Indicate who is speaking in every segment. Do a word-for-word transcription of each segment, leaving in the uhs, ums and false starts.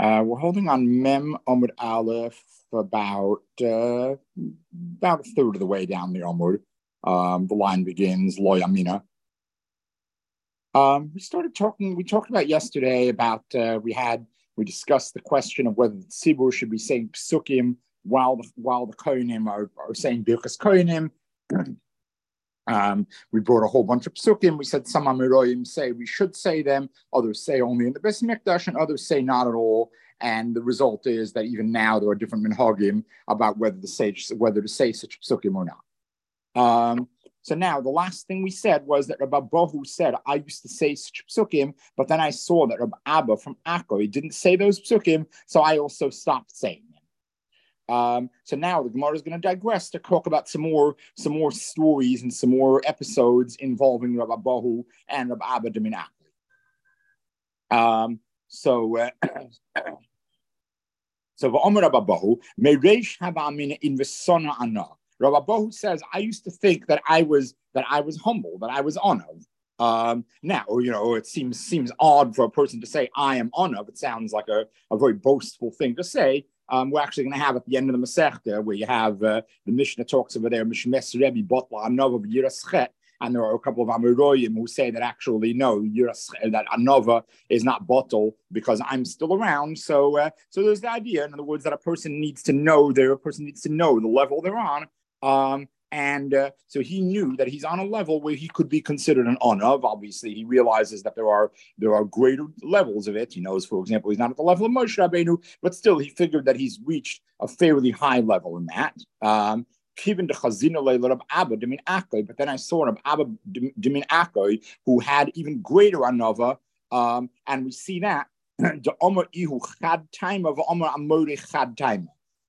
Speaker 1: Uh, we're holding on Mem Omud Aleph about uh, about a third of the way down the Omud. Um, the line begins Lo Yamina. Um, we started talking. We talked about yesterday about uh, we had we discussed the question of whether the Tzibur should be saying Psukim while the while the Kohanim are, are saying Birkas Kohanim. Um, we brought a whole bunch of psukim. We said some Amiroyim say we should say them, others say only in the Beis Mikdash, and others say not at all. And the result is that even now there are different minhagim about whether to say whether to say such psukim or not. Um, so now the last thing we said was that Rabbi Bohu said I used to say such psukim, but then I saw that Rabbi Abba from Akko he didn't say those psukim, so I also stopped saying them. Um, so now the Gemara is going to digress to talk about some more, some more stories and some more episodes involving Rabbi Bohu and Rabbi Abba de Min Akli. Um, so, uh, so V'omer Rabbi Bohu Mereish Havamina in Vesona Ana. Rabbi Bohu says, I used to think that I was that I was humble, that I was honored. Um, now, you know, it seems seems odd for a person to say I am honored. It sounds like a, a very boastful thing to say. Um, we're actually going to have at the end of the Masechta, where you have uh, the Mishnah talks over there, Mishmes Rebbe Botla Anova Yiraschet, and there are a couple of Amiroyim who say that actually no, Yiraschet, that Anova is not bottle because I'm still around. So, uh, so there's the idea, in other words, that a person needs to know their a person needs to know the level they're on. Um, And uh, so he knew that he's on a level where he could be considered an onav. Obviously, he realizes that there are there are greater levels of it. He knows, for example, he's not at the level of Moshe Rabbeinu, but still he figured that he's reached a fairly high level in that. Um, but then I saw Rab Abba Dimin Akoi, who had even greater anova, um, and we see that the Omer Ihu Chad Time of Omer Amori Chad Time.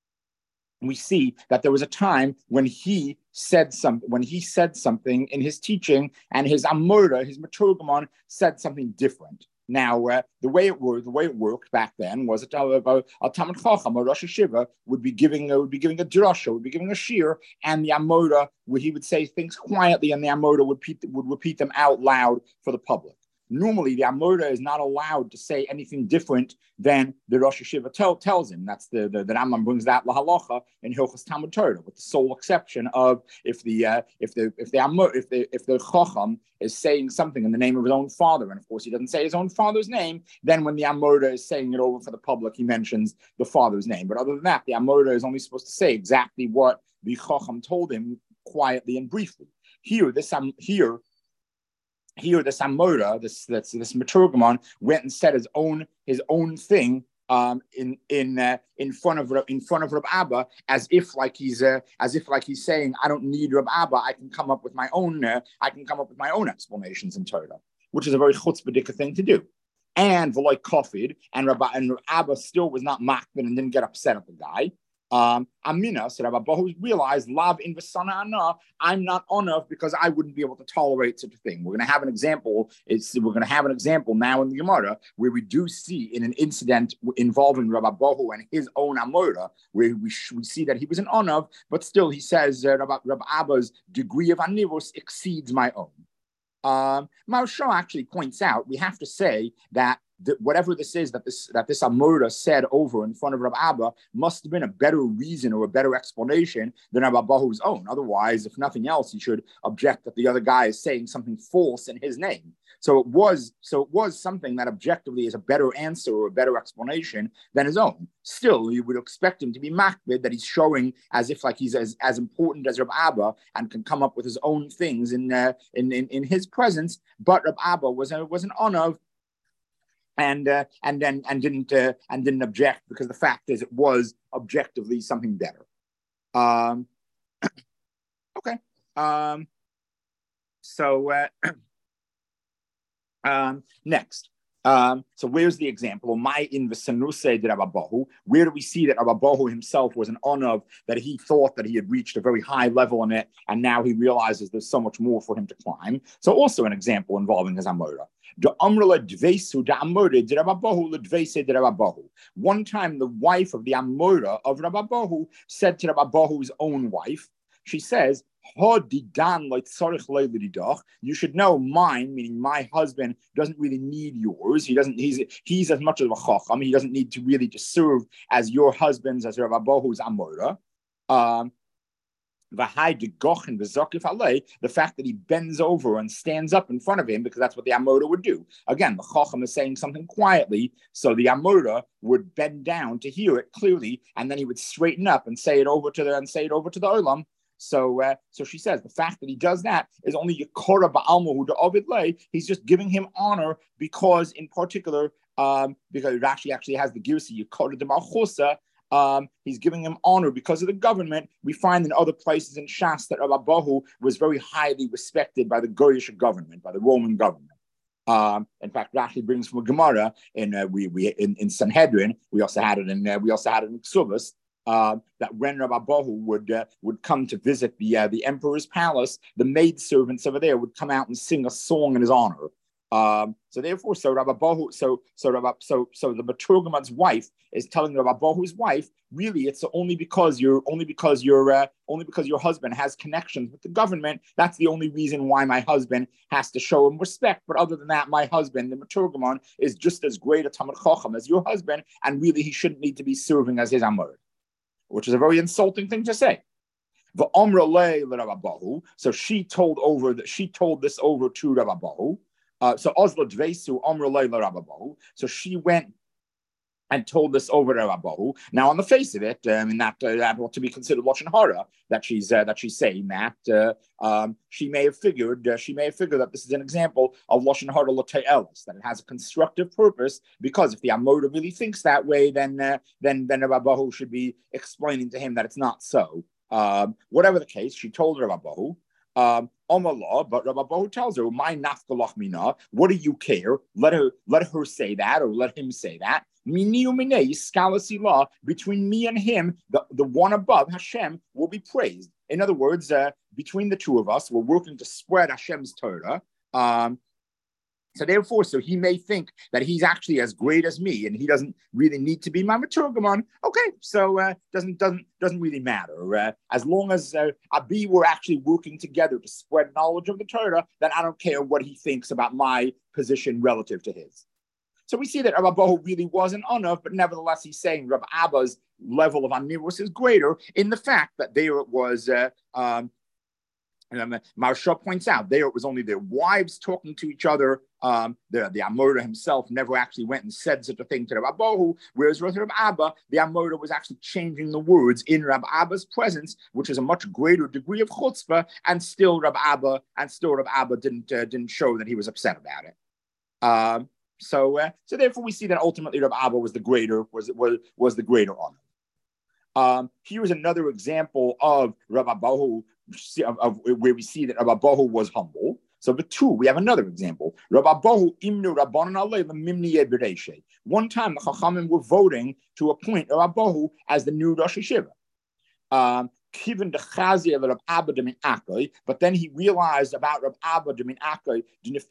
Speaker 1: We see that there was a time when he said something, when he said something in his teaching, and his Amora, his Maturgamon, said something different. Now, uh, the way it worked, the way it worked back then was that a, a Talmid Chacham, a Rosh Hashiva, would be giving, uh, would be giving a drasha, would be giving a shir, and the Amora, where he would say things quietly, and the Amora would repeat, would repeat them out loud for the public. Normally, the Amora is not allowed to say anything different than the Rosh Hashiva tell, tells him. That's the, the, the Rambam brings that lahalacha in Hilchos Talmud Torah, with the sole exception of if the uh, if the if the Amor, if the if the Chacham is saying something in the name of his own father, and of course he doesn't say his own father's name, then when the Amora is saying it over for the public, he mentions the father's name. But other than that, the Amora is only supposed to say exactly what the Chacham told him quietly and briefly. Here, this um, here. Here, the Samora, this this this Maturgamon, went and said his own his own thing um, in in uh, in front of in front of Rab Abba, as if like he's uh, as if like he's saying, I don't need Rab Abba, I can come up with my own uh, I can come up with my own explanations in Torah, which is a very chutzpah thing to do. And V'loy Kofid, and Rab and Rab Abba still was not makbid and didn't get upset at the guy. Um, Amina, so Rabbi Bohu realized, Lav in Vasana Ana, I'm not onav because I wouldn't be able to tolerate such a thing. We're going to have an example. It's we're going to have an example now in the Gemara where we do see in an incident involving Rabbi Bohu and his own Amora, where we, sh- we see that he was an onav, but still he says uh, Rabbi, Rabbi Abba's degree of anivus exceeds my own. Um, Maharsha actually points out we have to say that that whatever this is that this that this Amora said over in front of Rabbi Abba must have been a better reason or a better explanation than Rabbi Bahu's own. Otherwise, if nothing else, he should object that the other guy is saying something false in his name. So it was so it was something that objectively is a better answer or a better explanation than his own. Still, you would expect him to be makbid, that he's showing as if like he's as, as important as Rabbi Abba and can come up with his own things in uh, in, in in his presence. But Rabbi Abba was a, was an honor. And uh, and then and didn't uh, and didn't object because the fact is it was objectively something better. Um, okay. Um, so uh, um, next. Um, so where's the example? My in the Sanuse de Rabbi Bohu. Where do we see that Rabbi Bohu himself was an onav, that he thought that he had reached a very high level in it, and now he realizes there's so much more for him to climb. So also an example involving his Amora. One time the wife of the Amora of Rabbi Bohu said to Rabbi Bohu's own wife, she says, You should know mine, meaning my husband, doesn't really need yours. He doesn't. He's he's as much of a chacham. He doesn't need to really to serve as your husband's, as Rav Abahu's amora. Um, the fact that he bends over and stands up in front of him, because that's what the Amora would do. Again, the Chacham is saying something quietly, so the Amora would bend down to hear it clearly, and then he would straighten up and say it over to the and say it over to the Olam. So, uh, so she says the fact that he does that is only Yekora Ba'almahu de Ovid Lei. He's just giving him honor because, in particular, um, because Rashi actually has the Girsi Yekora de Malchusa. Um, he's giving him honor because of the government. We find in other places in Shas that Rav Abahu was very highly respected by the Goyish government, by the Roman government. Um, in fact, Rashi brings from a Gemara in uh, we we in, in Sanhedrin. We also had it in uh, we also had it in Ksubas. Uh, that when Rav Abahu would uh, would come to visit the uh, the emperor's palace, the maidservants over there would come out and sing a song in his honor. Um, so therefore, so Rav Abahu, so so Rav, so so the Maturgaman's wife is telling Rav Abahu's wife, really, it's only because you're only because you're uh, only because your husband has connections with the government. That's the only reason why my husband has to show him respect. But other than that, my husband, the Maturgaman, is just as great a Talmid Chacham as your husband, and really, he shouldn't need to be serving as his Amor, which is a very insulting thing to say. The Omra Le Rav Abahu. So she told over that she told this over to Rav Abahu. Uh, so Oslo Dvesu Omra Le Rav Abahu. So she went and told this over to Rav Abahu. Now, on the face of it, um, and that uh, that ought to be considered lashon hara, that she's uh, that she's saying that uh, um, she may have figured uh, she may have figured that this is an example of lashon hara l'te'elis, that it has a constructive purpose, because if the Amoda really thinks that way, then uh, then then Rav Abahu should be explaining to him that it's not so. Um, whatever the case, she told Rav Abahu. Um, Omallah, but Rav Abahu tells her, "My nafkalach mina. What do you care? Let her let her say that, or let him say that. Mini uminei skalasila, between me and him, the, the one above Hashem will be praised." In other words, uh, between the two of us, we're working to spread Hashem's Torah. Um, So therefore, so he may think that he's actually as great as me, and he doesn't really need to be my Maturgamon. Okay, so uh, doesn't doesn't doesn't really matter. Uh, as long as uh, Abi were actually working together to spread knowledge of the Torah, then I don't care what he thinks about my position relative to his. So we see that Rav Abahu really wasn't enough, but nevertheless, he's saying Rav Abba's level of Amirus is greater in the fact that there it was. Uh, um, And Maharsha points out there it was only their wives talking to each other. Um, the the Amora himself never actually went and said such a thing to Rav Abahu, whereas with Rav Abba, the Amora was actually changing the words in Rav Abba's presence, which is a much greater degree of chutzpah, and still Rav Abba and still Rav Abba didn't uh, didn't show that he was upset about it. Um, so uh, so therefore we see that ultimately Rav Abba was the greater was was was the greater honor. Um, here is another example of Rav Abahu, of, of where we see that Rav Abahu was humble. So, but two, we have another example. Rav Abahu imnu rabbanan alei lemimni bereishe. One time, the Chachamim were voting to appoint Rav Abahu as the new Rosh Hashiva. Um, but then he realized about Rav Abba Demin Akai,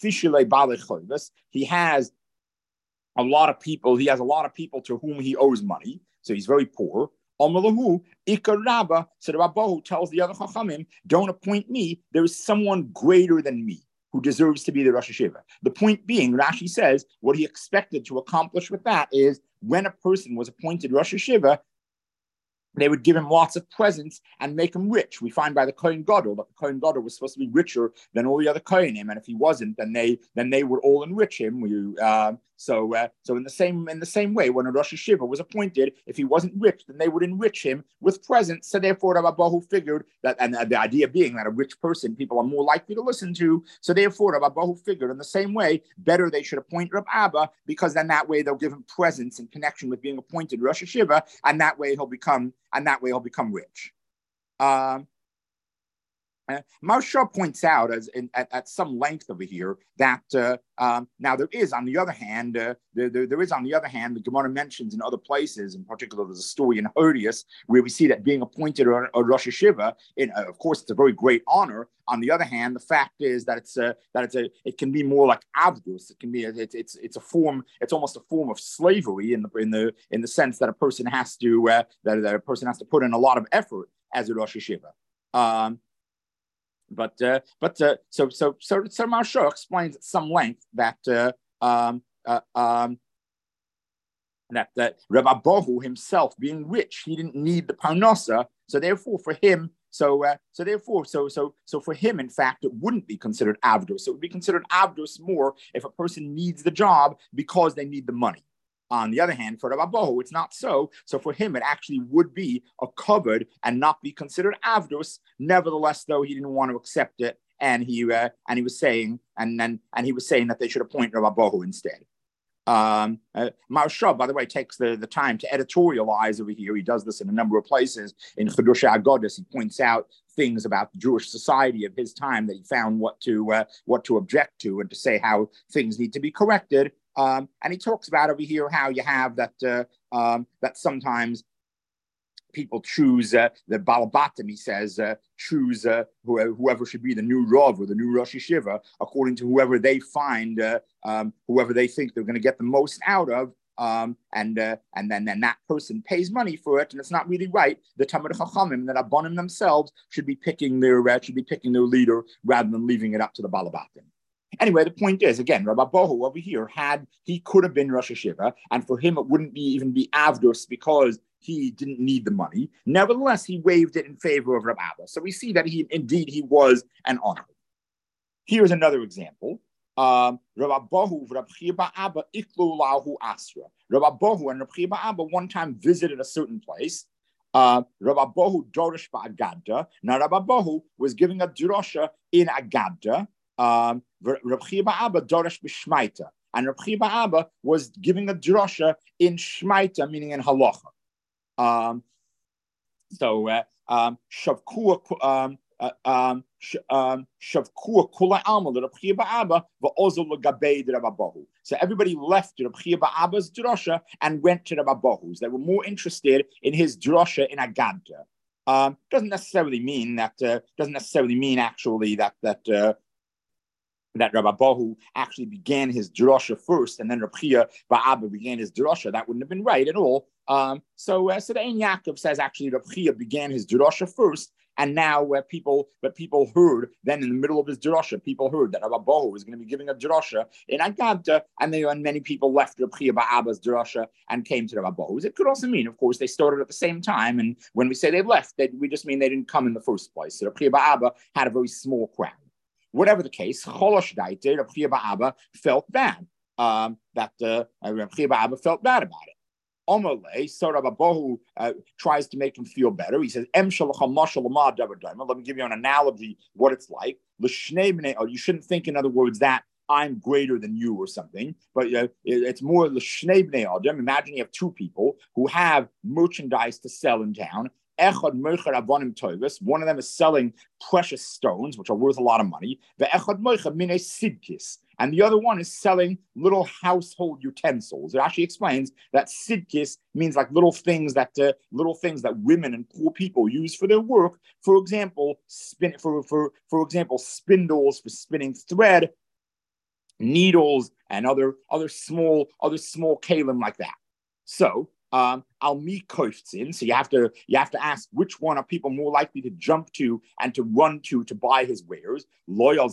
Speaker 1: he has a lot of people, he has a lot of people to whom he owes money, so he's very poor. Amalahu, Ikarabba, so Rav Abahu tells the other Chachamim, don't appoint me, there is someone greater than me who deserves to be the Rosh Hashiva. The point being, Rashi says, what he expected to accomplish with that is when a person was appointed Rosh Hashiva, they would give him lots of presents and make him rich. We find by the Kohen Gadol that the Kohen Gadol was supposed to be richer than all the other Kohenim, and if he wasn't, then they then they would all enrich him. We, uh, so uh, so in the same in the same way, when a Rosh Hashiva was appointed, if he wasn't rich, then they would enrich him with presents. So therefore, Rav Abahu figured that, and the idea being that a rich person people are more likely to listen to. So therefore, Rav Abahu figured in the same way, better they should appoint Rav Abba, because then that way they'll give him presents in connection with being appointed Rosh Hashiva, and that way he'll become. And that way he'll become rich. Um, uh, Maharsha points out as in, at, at some length over here that uh, um, now there is, on the other hand, uh, there, there, there is, on the other hand, the Gemara mentions in other places, in particular, there's a story in Hodius where we see that being appointed a, a Rosh Hashiva, in, uh, of course, it's a very great honor. On the other hand, the fact is that it's a, that it's a, it can be more like avdus. It can be, a, it's it's it's a form. It's almost a form of slavery in the in the in the sense that a person has to uh, that, that a person has to put in a lot of effort as a Rosh Hashiva. Um, but uh, but uh, so so so so Maharsha explains at some length that uh, um, uh, um, that that Rabbi Bohu himself, being rich, he didn't need the parnasa, so therefore for him, so uh, so therefore so so so for him, in fact, it wouldn't be considered avdus. It would be considered avdus more if a person needs the job because they need the money. On the other hand, for Rabbi Bohu, it's not so. So for him, it actually would be a covered and not be considered avdus. Nevertheless, though, he didn't want to accept it, and he uh, and he was saying and and and he was saying that they should appoint Rabbi Bohu instead. Um, uh, Maharsha, by the way, takes the, the time to editorialize over here. He does this in a number of places. In Chiddushei Agadis, he points out things about the Jewish society of his time that he found what to uh, what to object to and to say how things need to be corrected. Um, and he talks about over here how you have that uh, um, that sometimes people choose uh, the Balabatim, he says, uh, choose uh, wh- whoever should be the new Rav or the new Rosh Yeshiva, according to whoever they find, uh, um, whoever they think they're going to get the most out of. Um, and uh, and then, then that person pays money for it, and it's not really right. The Talmid Chachamim, the Rabbanim themselves, should be picking their uh, should be picking their leader rather than leaving it up to the Balabatim. Anyway, the point is, again, Rabbi Bohu over here had, he could have been Rosh Yeshiva, and for him it wouldn't be even be Avdus because he didn't need the money. Nevertheless, he waived it in favor of Rabbi Abba. So we see that he indeed he was an honor. Here's another example. Um, Rabbi Bohu, Rabbi Chiba Abba, Iklu Lahu Asra. Rabbi Bohu and Rabbi Chiba Abba one time visited a certain place. Uh, Rabbi Bohu Dorish Ba'agadda. Now, Rabbi Bohu was giving a drosha in Agadda. Um, Rabbi Chiba Abba Dorish B'Shmaita. And Rabbi Chiba Abba was giving a drosha in Shmaita, meaning in Halacha. Um, so, uh, um, Shavkua, um, uh, um, um, Shavkua Kula Alma, Rabbi Chiba Abba, Va'ozul L'Gabei Rabbi Bohu. So everybody left Rabbi Chiba Abba's drosha and went to Rabbi Bohu's. They were more interested in his drosha in Agadda. Um, doesn't necessarily mean that. Uh, doesn't necessarily mean actually that that. Uh, that Rabbi Bohu actually began his drosha first, and then Rabbi Chia Ba'abba began his drosha. That wouldn't have been right at all. Um, so, uh, so the Ein Yaakov says actually Rabbi Chia began his drosha first, and now uh, people, but people heard. Then in the middle of his drosha, people heard that Rabbi Bohu was going to be giving a drosha in Agadda, and they and many people left Rabbi Chia Ba'abba's drosha and came to Rabbi Bohu's. It could also mean, of course, they started at the same time, and when we say they left, they, we just mean they didn't come in the first place. So Rabbi Chia Ba'abba had a very small crowd. Whatever the case, Cholosh Daite, Rabbi Chia Ba'abba felt bad. Um, that uh, Rabbi Chia Ba'abba felt bad about it. Omole, so Rabbi Bohu uh, tries to make him feel better. He says, Em let me give you an analogy what it's like. You shouldn't think, in other words, that I'm greater than you or something, but uh, it's more l'shnei bnei adam. Imagine you have two people who have merchandise to sell in town. One of them is selling precious stones, which are worth a lot of money. And the other one is selling little household utensils. It actually explains that sidkis means like little things that uh, little things that women and poor people use for their work. For example, spin for for for example, spindles for spinning thread, needles, and other other small other small kalim like that. So. Um, Almi Koiftzin. So you have to you have to ask which one are people more likely to jump to and to run to to buy his wares. Loyal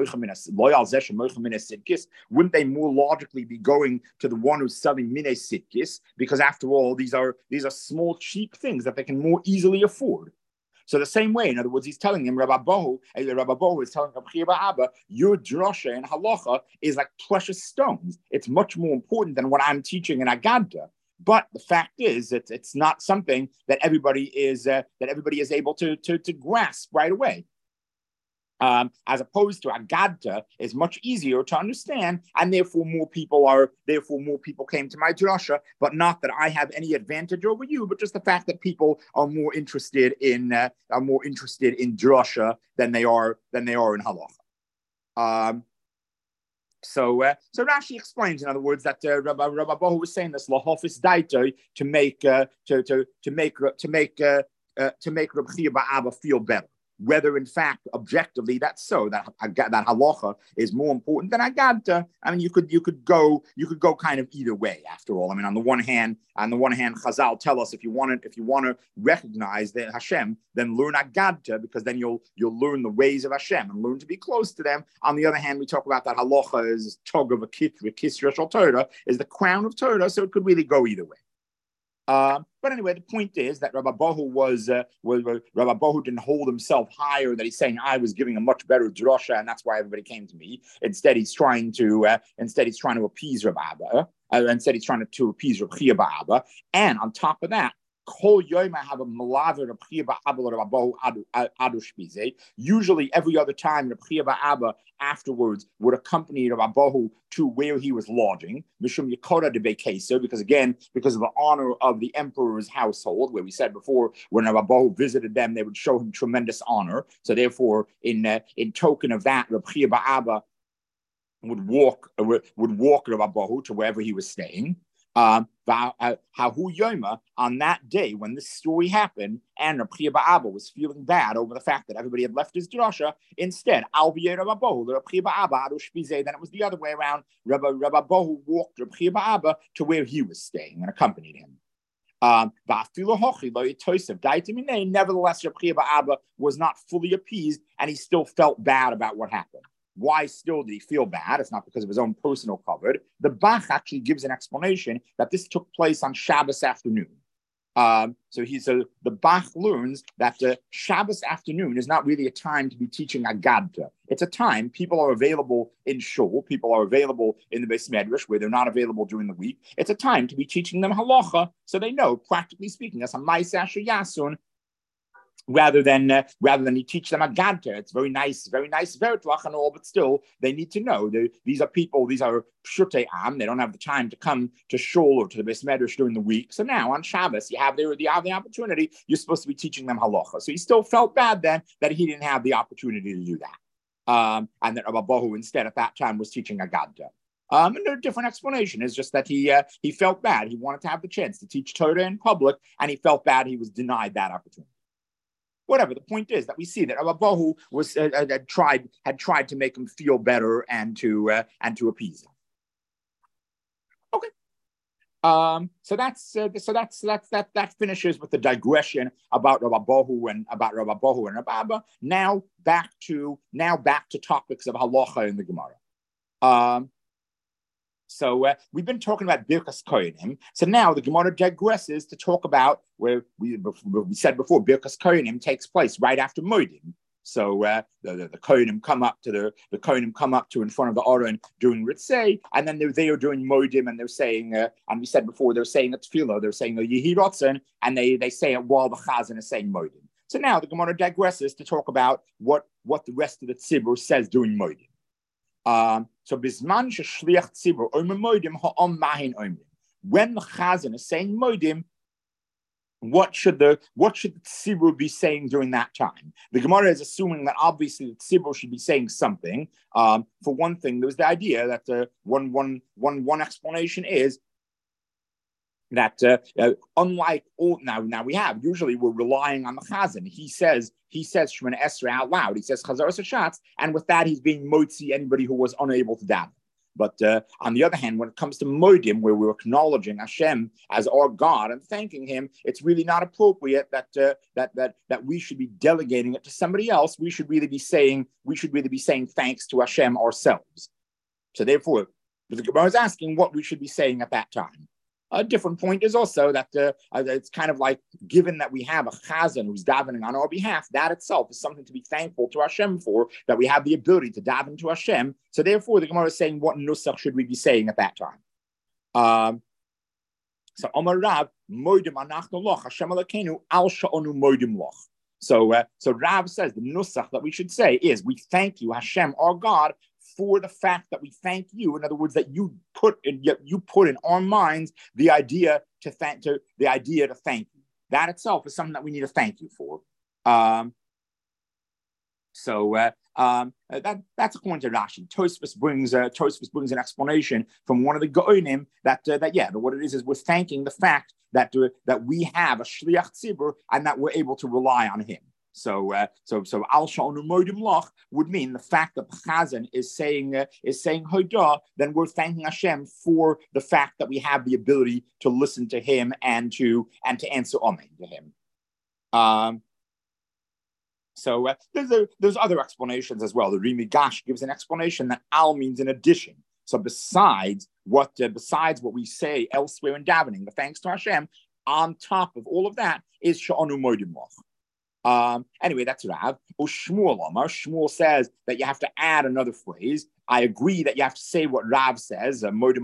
Speaker 1: Sidkis. Wouldn't they more logically be going to the one who's selling Mine Sidkis? Because after all, these are these are small, cheap things that they can more easily afford. So the same way, in other words, he's telling him, Rabbi Bohu, Rabbi Bohu is telling Rabbi Chia Ba'abba, your drosha in halacha is like precious stones. It's much more important than what I'm teaching in Agadda. But the fact is, it's it's not something that everybody is uh, that everybody is able to to, to grasp right away. Um, as opposed to Agadda is much easier to understand, and therefore more people are therefore more people came to my drasha. But not that I have any advantage over you, but just the fact that people are more interested in uh, are more interested in drasha than they are than they are in halacha. Um, So, uh, so Rashi explains, in other words, that uh, Rabbi Rabbi Bohu was saying this lahofis daito to make uh, to to to make to make uh, uh, to make Rabbi Chia Ba'abba feel better. whether in fact objectively that's so, that that halacha is more important than Agadta. I mean, you could you could go you could go kind of either way. After all, I mean, on the one hand, on the one hand, Chazal tell us if you want to if you want to recognize that Hashem, then learn Agadta, because then you'll you'll learn the ways of Hashem and learn to be close to them. On the other hand, we talk about that halacha is tog of a kisra shel Torah, is the crown of Torah, so it could really go either way. Uh, but anyway, the point is that Rabbi Bohu was, uh, was uh, Rabbi Bohu didn't hold himself higher, that he's saying I was giving a much better drasha and that's why everybody came to me. Instead, he's trying to uh, instead he's trying to appease Rabbi Abba. Uh, instead, he's trying to, to appease Rabbi Chia Abba. And on top of that, usually every other time Rabbi Chia Abba afterwards would accompany Rabbi Bohu to where he was lodging, Mishum Yekora de Bekeso, because again, because of the honor of the emperor's household, where we said before, when Rabbi Bohu visited them, they would show him tremendous honor. So therefore, in uh, in token of that, Rabbi Chia Abba would walk uh, would walk Rabbi Bohu to wherever he was staying. Um, Hahu Yoma, on that day when this story happened, and Rabbi Chia Abba was feeling bad over the fact that everybody had left his drasha. Instead, Al Rabbi Bohu, Rabbi Chia Abba, then it was the other way around. Rabbi Rabbi Bohu walked Rabbi Chia Abba to where he was staying and accompanied him. Um, nevertheless, Rabbi Chia Abba was not fully appeased, and he still felt bad about what happened. Why still did he feel bad? It's not because of his own personal covered. The Bach actually gives an explanation that this took place on Shabbos afternoon. Um, so he so the Bach learns that the Shabbos afternoon is not really a time to be teaching Agadta. It's a time people are available in shul, people are available in the Beis Medrash where they're not available during the week. It's a time to be teaching them halacha, so they know, practically speaking, that's a Ma'aseh Asher Yasun. Rather than uh, rather than you teach them Agadta. It's very nice, very nice Vertlach and all, but still they need to know that these are people, these are Pshutei Am. They don't have the time to come to shul or to the Beis Medrash during the week. So now on Shabbos, you have the, you have the opportunity. You're supposed to be teaching them halacha. So he still felt bad then that he didn't have the opportunity to do that, um, and that Rabbi Bohu instead at that time was teaching Agadta. Um, and a different explanation is just that he uh, he felt bad. He wanted to have the chance to teach Torah in public, and he felt bad he was denied that opportunity. Whatever, the point is that we see that Rabbi Bohu was uh, had tried had tried to make him feel better and to uh, and to appease him. Okay, um, so that's uh, so that's that's that that finishes with the digression about Rabbi Bohu and about Rabbi Bohu and Rabbi Abba. Now back to now back to topics of halacha in the Gemara. Um, So uh, we've been talking about Birkas Kohanim. So now the Gemara digresses to talk about where we, we said before, Birkas Kohanim takes place right after Moedim. So uh, the, the, the Kohanim come up to the the Kohanim come up to in front of the Aron doing Ritzei, and then they're, they are doing Moedim, and they're saying, uh, and we said before, they're saying a tefillah, they're saying a Yehi Ratzon, and they they say it while the Chazan is saying Moedim. So now the Gemara digresses to talk about what what the rest of the Tzibur says during Moedim. Um, so bisman sheshliach tzibur omer moedim ha'am mahin omer. When the chazan is saying moedim, what should the what should the tzibur be saying during that time? The Gemara is assuming that obviously the tzibur should be saying something. Um, for one thing, there's the idea that uh, one one one one explanation is that uh, uh, unlike all now, now we have usually we're relying on the chazan. He says he says Shemona Esrei out loud. He says Chazaras Hashatz, and with that he's being motzi anybody who was unable to daven. But uh, on the other hand, when it comes to moedim, where we're acknowledging Hashem as our God and thanking Him, it's really not appropriate that uh, that that that we should be delegating it to somebody else. We should really be saying we should really be saying thanks to Hashem ourselves. So therefore, the Gemara is asking what we should be saying at that time. A different point is also that uh, it's kind of like, given that we have a chazan who's davening on our behalf, that itself is something to be thankful to Hashem for, that we have the ability to daven to Hashem. So therefore, the Gemara is saying, what nusach should we be saying at that time? Um, so Amar Rav, moedim anachnu loch, Hashem Elokeinu al sha'onu moedim loch. So, uh, so Rav says the nusach that we should say is, we thank you, Hashem, our God, for the fact that we thank you. In other words, that you put in you put in our minds the idea to thank to the idea to thank you. That itself is something that we need to thank you for. Um, so uh, um, that that's according to Rashi. Tosfos brings uh, Tosfos brings an explanation from one of the Goinim that uh, that yeah, what it is is we're thanking the fact that uh, that we have a shliach tzibur and that we're able to rely on him. So, uh, so, so al sha'onu modim loch would mean the fact that the chazan is saying uh, is saying hodah, then we're thanking Hashem for the fact that we have the ability to listen to Him and to and to answer amen to Him. Um, so uh, there's a, there's other explanations as well. The Rimi Gash gives an explanation that al means in addition. So besides what uh, besides what we say elsewhere in davening, the thanks to Hashem, on top of all of that is sha'onu modim loch. Um, anyway, that's Rav. Or Shmuel Omar. Shmuel says that you have to add another phrase. I agree that you have to say what Rav says, uh, but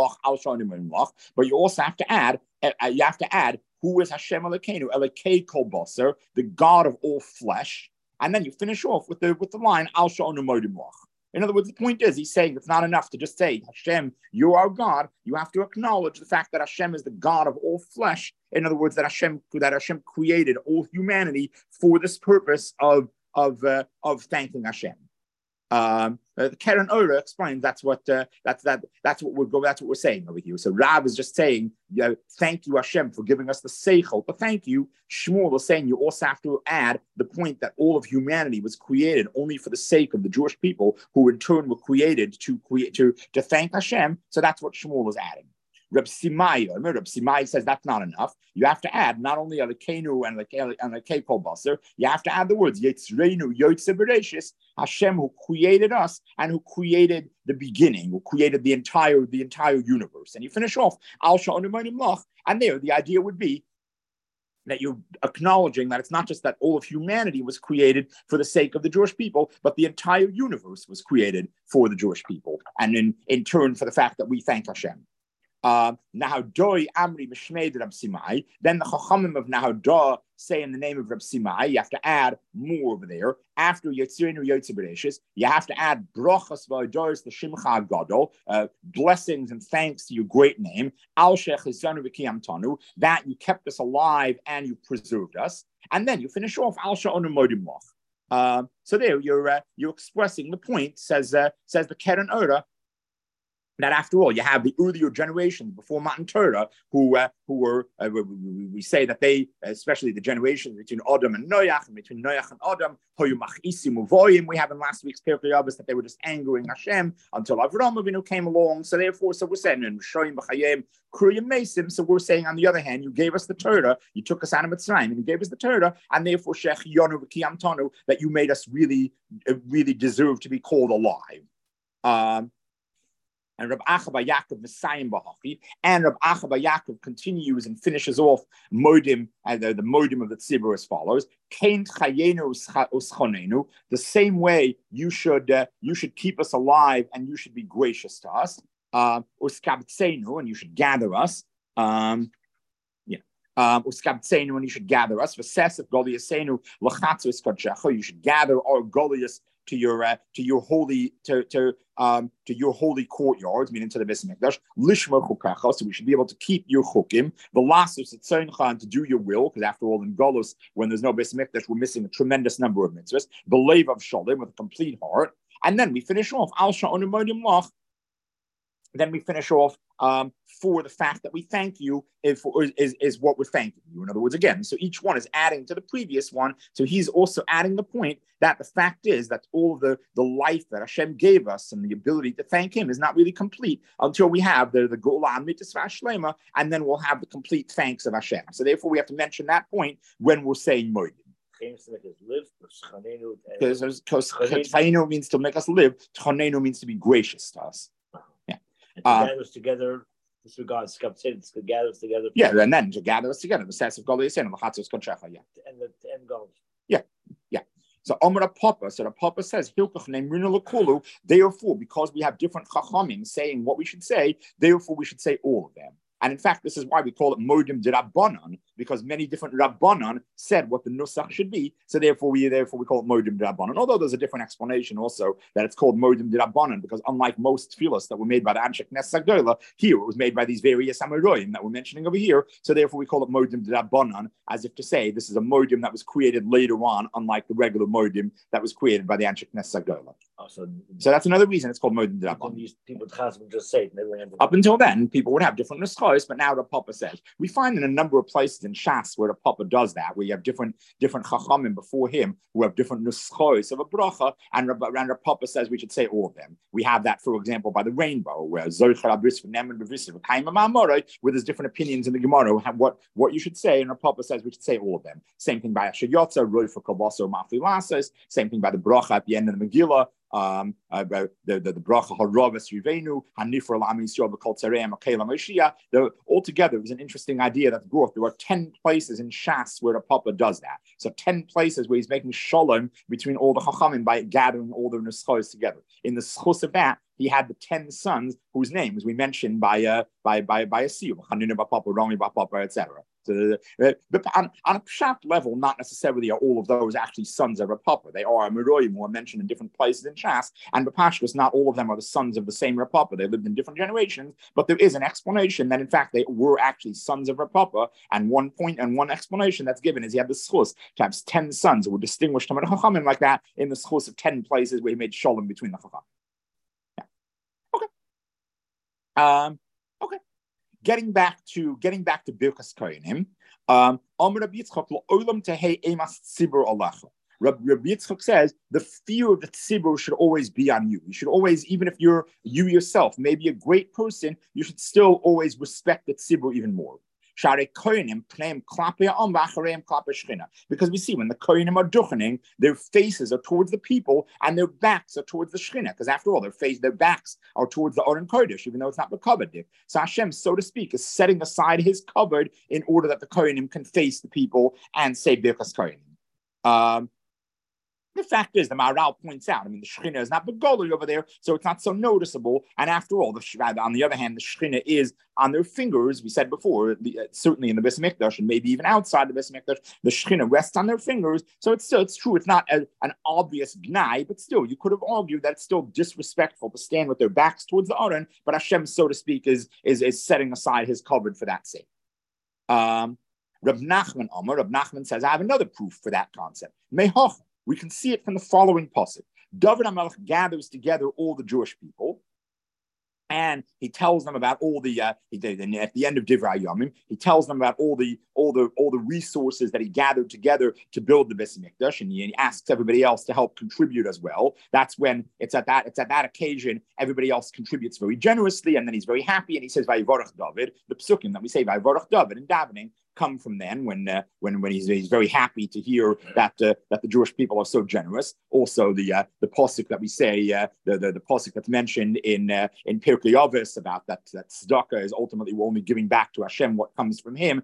Speaker 1: you also have to add, uh, you have to add, who is Hashem Elokeinu, Elokei Kol Basar, the God of all flesh, and then you finish off with the with the line Al Sha'onu Modim Loch. In other words, the point is, he's saying it's not enough to just say, Hashem, you are God. You have to acknowledge the fact that Hashem is the God of all flesh. In other words, that Hashem that Hashem created all humanity for this purpose of of uh, of thanking Hashem. Um, uh, the Keren Ora explains that's what uh, that's that that's what we're go that's what we're saying over here. So Rav is just saying, uh, thank you Hashem for giving us the seichel, but thank you. Shmuel is saying you also have to add the point that all of humanity was created only for the sake of the Jewish people, who in turn were created to create to to thank Hashem. So that's what Shmuel is adding. Reb Simai, Reb Simai says that's not enough. You have to add not only Elokeinu and Elokei Kol Basar, you have to add the words Yitzreinu Yotze Bereshis, Hashem who created us and who created the beginning, who created the entire the entire universe. And you finish off Al Sha'onu Modim Loch, and there the idea would be that you're acknowledging that it's not just that all of humanity was created for the sake of the Jewish people, but the entire universe was created for the Jewish people, and in, in turn for the fact that we thank Hashem. Uh, Nahadoi Amri Mishmei Rab Simai. Then the Chachamim of Nahadah say in the name of Rab Simai. You have to add more over there. After Yitzreinu Yotze Bereshis, you have to add Brachas V'Adoros the Shimcha Gadol, uh, blessings and thanks to your great name. Al Shechizanu V'Kiyam Tanu, that you kept us alive and you preserved us. And then you finish off Al Sha'onu Modim Loch. Uh, so there you're uh, you're expressing the point. Says uh, says the Keren Ora, that after all, you have the earlier generations before Matan Torah who uh, who were, uh, we, we say that they, especially the generations between Adam and Noach, and between Noach and Adam, we have in last week's Pirkei Avos that they were just angering Hashem until Avram Avinu came along. So therefore, so we're saying, so we're saying on the other hand, you gave us the Torah, you took us out of Mitzrayim, and you gave us the Torah, and therefore Shech Yonu V'Kiyam Tanu, that you made us really, really deserve to be called alive. Um, And Rab Acha bar Yaakov Messiah Bahachi, and Rab Acha bar Yaakov continues and finishes off modim, uh, the, the modim of the tzibur as follows: Kein chayenu uschonenu. The same way you should uh, you should keep us alive and you should be gracious to us. Uskabtzenu, uh, and you should gather us. Um, yeah. Um, Uskabtzenu, and you should gather us. V'sesef goliyasenu lachatzu iskadchecha. You should gather our goliath to your uh, to your holy to to um to your holy courtyards, meaning to the Beis Mikdash. Lishma chukacha, so we should be able to keep your chukim. The lasus etzoncha, to do your will, because after all, in Golus, when there's no Beis Mikdash, we're missing a tremendous number of mitzvahs. The leiv of shalom, with a complete heart, and then we finish off al sha'onu modim loch. Then we finish off um, for the fact that we thank you if, is, is what we're thanking you. In other words, again, so each one is adding to the previous one. So he's also adding the point that the fact is that all of the, the life that Hashem gave us and the ability to thank him is not really complete until we have the, the Gola Mitzvah Shlema, and then we'll have the complete thanks of Hashem. So therefore we have to mention that point when we're saying Moedim. Because Chayenu means to make us live, Chonenu means to be gracious to us.
Speaker 2: And to uh, gather us together, disregard skeptics, to gather us together.
Speaker 1: Yeah, and then to gather us together, the sense of God is saying, yeah.
Speaker 2: And the end goal.
Speaker 1: Yeah, yeah. So Amar Papa, so the Papa says, therefore, because we have different chachamim saying what we should say, therefore we should say all of them. And in fact, this is why we call it Modim de Rabbanan, because many different Rabbanan said what the Nusach should be. So therefore, we therefore we call it Modim de Rabbanan. Although there's a different explanation also that it's called Modim de Rabbanan, because unlike most tefillos that were made by the Anshe Knesset Gdola, here it was made by these various Amoraim that we're mentioning over here. So therefore, we call it Modim de Rabbanan, as if to say this is a Modim that was created later on, unlike the regular Modim that was created by the Anshe Knesset Gdola. Oh, so, so that's another reason it's called Modim de Rabbanan.
Speaker 2: These people would just say it.
Speaker 1: Up until then, people would have different nuschos, but now the Papa says we find in a number of places in Shas where the Papa does that, where you have different different Chachamim before him who have different nuschos of a bracha, and the Papa says we should say all of them. We have that, for example, by the rainbow, where where there's different opinions in the Gemara what what you should say, and the Papa says we should say all of them. Same thing by Ashayotza, Roifa Kabaso Mafli. Same thing by the bracha at the end of the Megillah. Um, uh, the the the bracha haravas rivenu hanifar la'am yisrael b'kol tzarei makela Moshiach. Altogether, it was an interesting idea that's brought. There are ten places in Shas where the Papa does that. So ten places where he's making shalom between all the chachamim by gathering all the neschos together. In the schus of that, he had the ten sons whose names we mentioned by uh, by by by a siyum, Hanina Bapapa, Rami Bapapa, et cetera. So, uh, but on, on a pshat level, not necessarily are all of those actually sons of a Papa. They are Meroyim who are mentioned in different places in Shas, and B'Pashtus, not all of them are the sons of the same Rapapa. They lived in different generations, but there is an explanation that in fact they were actually sons of Rapapa, and one point and one explanation that's given is he had the schus to have ten sons who were distinguished from the Chachamim like that in the schus of ten places where he made shalom between the Chachamim. Yeah. Okay. Um, okay. Getting back to getting back to Birkas Kohanim, um, Rabbi Yitzchak says the fear of the tzibur should always be on you. You should always, even if you're you yourself, maybe a great person, you should still always respect the tzibur even more. Because we see when the Kohanim are duchening, their faces are towards the people and their backs are towards the Shechina. Because after all, their face, their backs are towards the Aron Kodesh, even though it's not the cupboard. So Hashem, so to speak, is setting aside his cupboard in order that the Kohanim can face the people and say Birkas Kohanim. Um, The fact is, the Maharal points out, I mean, the Shechina is not Begoli over there, so it's not so noticeable. And after all, the, on the other hand, the Shechina is on their fingers. We said before, certainly in the Beis Mikdash, and maybe even outside the Beis Mikdash, the Shechina rests on their fingers. So it's still, it's true, it's not a, an obvious gnai, but still, you could have argued that it's still disrespectful to stand with their backs towards the Aron, but Hashem, so to speak, is, is, is setting aside his cupboard for that sake. Um, Reb Nachman Amar, Reb Nachman says, I have another proof for that concept. Mehoch. We can see it from the following pasuk. David HaMelech gathers together all the Jewish people, and he tells them about all the. Uh, he did, and at the end of Divrei Yomim, he tells them about all the all the all the resources that he gathered together to build the Beis Mikdash, and he, and he asks everybody else to help contribute as well. That's when it's at that it's at that occasion everybody else contributes very generously, and then he's very happy, and he says Vayivorach David. The psukim that we say Vayivorach David in davening come from then when uh, when when he's, he's very happy to hear that uh, that the Jewish people are so generous. Also the uh, the pasuk that we say uh, the, the the pasuk that's mentioned in uh, in Pirkei Avos about that that tzedakah is ultimately we're only giving back to Hashem what comes from Him.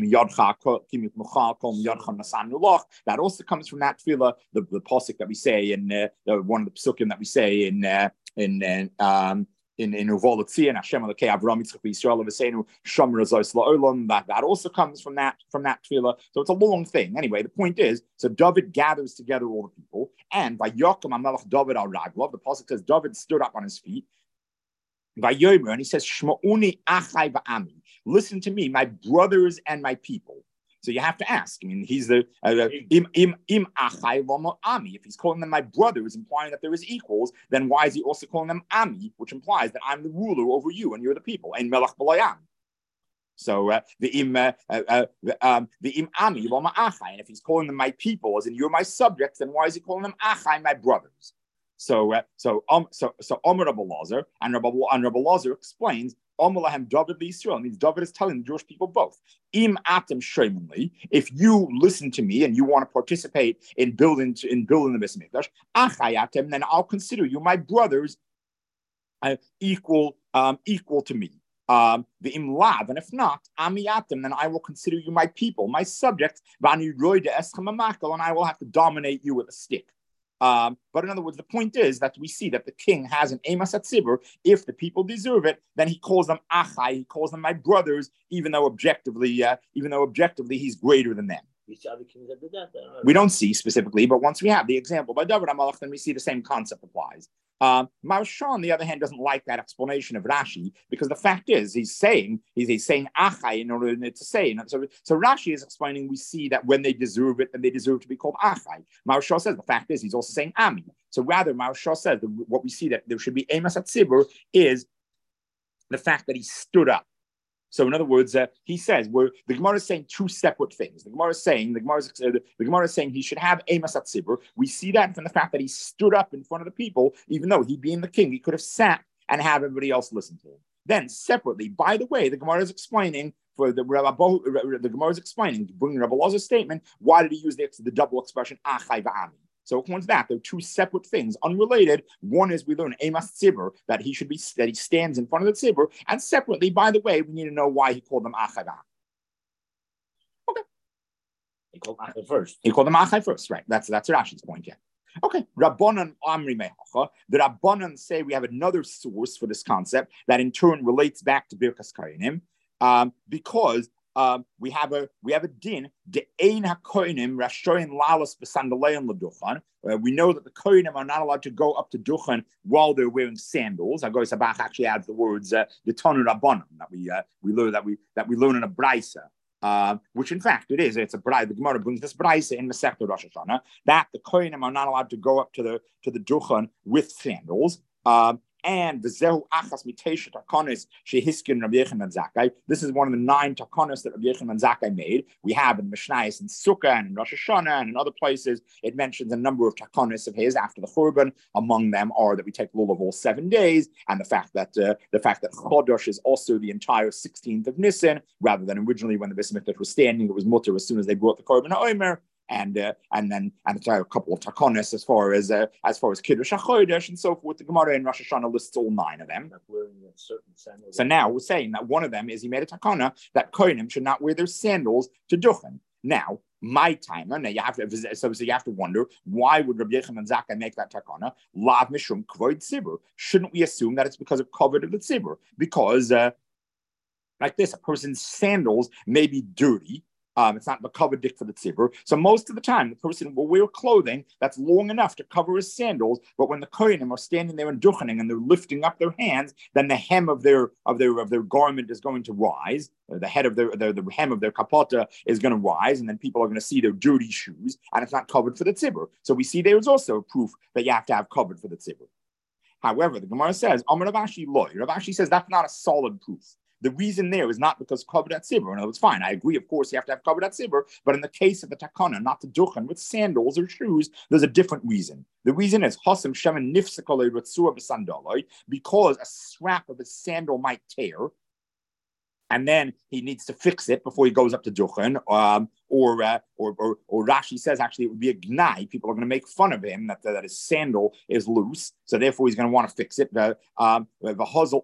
Speaker 1: That also comes from that tefillah. The the pasuk that we say in uh, the, one of the psukim that we say in uh, in uh, um. In in Uvolatzi and Hashem Elokei Avram Yitzchak Yisrael V'Seinu Shomer Azos La'olam. That that also comes from that from that tefillah. So it's a long thing. Anyway, the point is, so David gathers together all the people, and by Yocham HaMelech David al Raglov, the pasuk says David stood up on his feet. By Yomer, and he says Shma'uni Achai Va'ami. Listen to me, my brothers and my people. So you have to ask. I mean, he's the uh, im im im achai lomo ami. If he's calling them my brothers, implying that there is equals, then why is he also calling them ami, which implies that I'm the ruler over you and you're the people? And melach b'layam. So uh, the im uh, uh, um, the im ami lomo achai. And if he's calling them my people, as in you're my subjects, then why is he calling them achai, my brothers? So uh, so um so so Omer Rabbi Lazar and Rabbi and Rabbi Lazar explains. Omalahem David Yisrael means David is telling the Jewish people both. Im atem shreimli, if you listen to me and you want to participate in building in building the Beis Mikdash, achayatem, then I'll consider you my brothers, uh, equal um, equal to me. Um, the im lav, and if not, amiyatem, then I will consider you my people, my subjects. Vani roide eschem amakal, and I will have to dominate you with a stick. Um, but in other words, the point is that we see that the king has an emas atzibur. If the people deserve it, then he calls them achai. He calls them my brothers, even though objectively, uh, even though objectively he's greater than them. We don't see specifically, but once we have the example by David HaMelech, then we see the same concept applies. Um, Maharsha, on the other hand, doesn't like that explanation of Rashi because the fact is he's saying he's, he's saying achai in order to say. So, so Rashi is explaining we see that when they deserve it, then they deserve to be called achai. Maharsha says the fact is he's also saying ami. So rather, Maharsha says that what we see that there should be emas atzibur is the fact that he stood up. So in other words, uh, he says where the Gemara is saying two separate things. The Gemara is saying the Gemara is, uh, the, the Gemara is saying he should have Emas at Tzibur. We see that from the fact that he stood up in front of the people, even though he being the king, he could have sat and have everybody else listen to him. Then separately, by the way, the Gemara is explaining for the Rabbi, the Gemara is explaining, bringing Rabbi Lazar's statement. Why did he use the, the double expression Achai va'ami? So according to that, there are two separate things, unrelated. One is we learn Emas Tzibur, that he should be that he stands in front of the Tzibur, and separately, by the way, we need to know why he called them Achai va'ami. Okay,
Speaker 2: he called them Achai first.
Speaker 1: He called them Achai first, right? That's that's Rashi's point, yeah. Okay, Rabbanan Amri Mehacha. The Rabbanan say we have another source for this concept that in turn relates back to Birkas Kohanim, um, because um, we have a we have a din de ein hakohanim rashoyin lalas b'sandalein l'duchan. We know that the kohanim are not allowed to go up to duchan while they're wearing sandals. Agoy Sabach actually adds the words the uh, Tanu Rabbanan that we uh, we learn that we that we learn in a brisa. Uh, which in fact it is. It's a bride. The Gemara brings this brisa in Masechta Rosh Hashanah that the kohanim are not allowed to go up to the to the duchan with sandals. Um, and the zehu achas mitesha takonis shehiskin Rabbi Yochanan Zakkai. This is one of the nine takonis that Rabbi Yochanan Zakkai made. We have in Mishnayos and Sukkah and in Rosh Hashanah and in other places. It mentions a number of takonis of his after the Churban. Among them are that we take lulav all seven days, and the fact that uh, the fact that Chodosh is also the entire sixteenth of Nisan, rather than originally when the Beis Hamikdash was standing, it was mutter as soon as they brought the Korban HaOmer. And uh, and then and a couple of takonis as far as uh, as far as Kiddush HaChodesh and so forth. The Gemara in Rosh Hashanah lists all nine of them. So now we're saying that one of them is he made a takana that kohanim should not wear their sandals to duchen. Now, my timer. Now you have to so, so you have to wonder why would Rabbi Yochanan Zakkai make that takana? Lav mishum kvoid tzibur. Shouldn't we assume that it's because of covered of the tzibur? Because uh, like this, a person's sandals may be dirty. Um, it's not the cover dick for the tzibur. So most of the time, the person will wear clothing that's long enough to cover his sandals. But when the kohanim are standing there in duchening and they're lifting up their hands, then the hem of their of their of their garment is going to rise. Or the head of their, their the hem of their kapota is going to rise, and then people are going to see their dirty shoes, and it's not covered for the tzibur. So we see there is also proof that you have to have covered for the tzibur. However, the Gemara says, Amar Rav Ashi loy. Rav Ashi says that's not a solid proof. The reason there is not because covered at tzibur. In other words, fine, I agree, of course, you have to have covered at tzibur, but in the case of the takana, not to duchen with sandals or shoes, there's a different reason. The reason is Hasim Shemin Nifsikolei Ritzua B'Sandaloi, because a strap of his sandal might tear, and then he needs to fix it before he goes up to duchen. Um, or, uh, or or or Rashi says actually it would be a gnai. People are going to make fun of him that, that his sandal is loose, so therefore he's going to want to fix it. The um the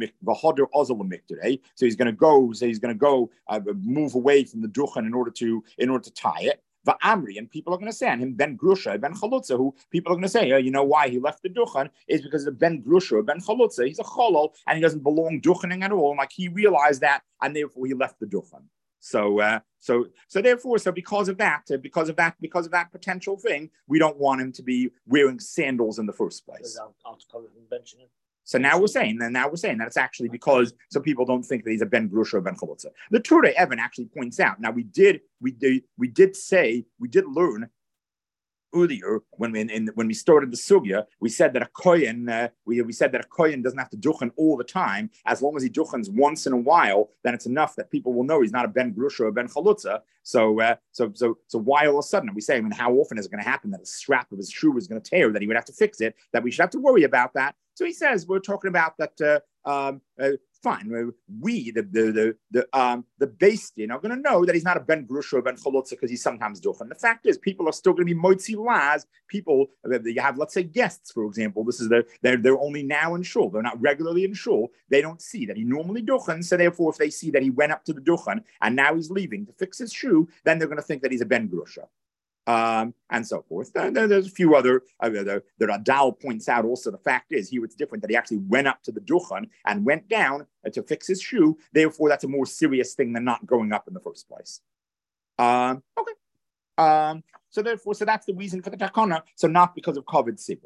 Speaker 1: so he's going to go. So he's going to go uh, move away from the duchen in order to in order to tie it. Va'amri, and people are going to say on him ben grusha ben chalutza, who people are going to say, oh, you know why he left the duchen is because of ben grusha or ben chalutza. He's a cholol and he doesn't belong duchening at all. And like he realized that, and therefore he left the duchen. So, uh, so, so therefore, so because of that, uh, because of that, because of that potential thing, we don't want him to be wearing sandals in the first place. So now we're saying, then now we're saying that it's actually because so people don't think that he's a ben grusha or ben chalutza. The Turei Evan actually points out. Now we did, we did, we did say, we did learn earlier when we in, when we started the sugya, we said that a kohen, uh, we we said that a kohen doesn't have to duchen all the time. As long as he duchens once in a while, then it's enough that people will know he's not a ben grusha or ben chalutza. So, uh, so, so, so why all of a sudden are we saying? I mean, how often is it going to happen that a strap of his shoe is going to tear? That he would have to fix it? That we should have to worry about that? So he says we're talking about that. Uh, um, uh, fine, we the the the the um the Beis Din are going to know that he's not a ben grusha or ben chalutza because he's sometimes duchen. The fact is, people are still going to be motzi laz. People, you have, let's say, guests, for example. This is the they're they're only now in shul. They're not regularly in shul. They don't see that he normally duchen. So therefore, if they see that he went up to the duchen and now he's leaving to fix his shoe, then they're going to think that he's a ben grusha. Um, and so forth. There, there's a few other, uh, the, the Radal points out also the fact is here it's different that he actually went up to the duchen and went down uh, to fix his shoe. Therefore, that's a more serious thing than not going up in the first place. Um, okay. Um, so therefore, so that's the reason for the takana. So not because of covered sibur.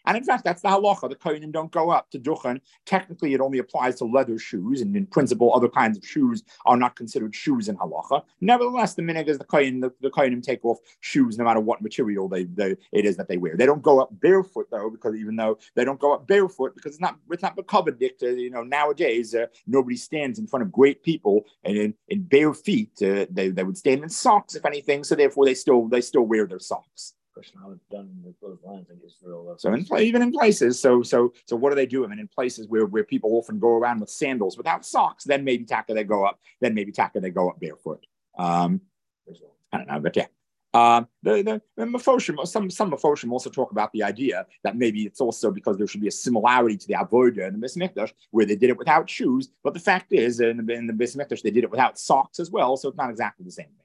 Speaker 1: And in fact, that's the halacha. The kohenim don't go up to duchen. Technically, it only applies to leather shoes, and in principle, other kinds of shoes are not considered shoes in halacha. Nevertheless, the minhag is the kohen. The, the kohenim take off shoes no matter what material they, they it is that they wear. They don't go up barefoot though, because even though they don't go up barefoot, because it's not it's not covered dicta. You know, nowadays uh, nobody stands in front of great people and in, in bare feet. Uh, they they would stand in socks, if anything. So therefore, they still they still wear their socks.
Speaker 2: How it's done with those lines in Israel.
Speaker 1: So in, even in places, so so so what do they do? I mean, in places where, where people often go around with sandals without socks, then maybe taka they go up, then maybe taka they go up barefoot. Um, I don't know, but yeah. Um, the the, the Mefoshim, some some Mefoshim also talk about the idea that maybe it's also because there should be a similarity to the Avodah in the Beis Mikdash, where they did it without shoes. But the fact is, in the, in the Beis Mikdash, they did it without socks as well, so it's not exactly the same thing.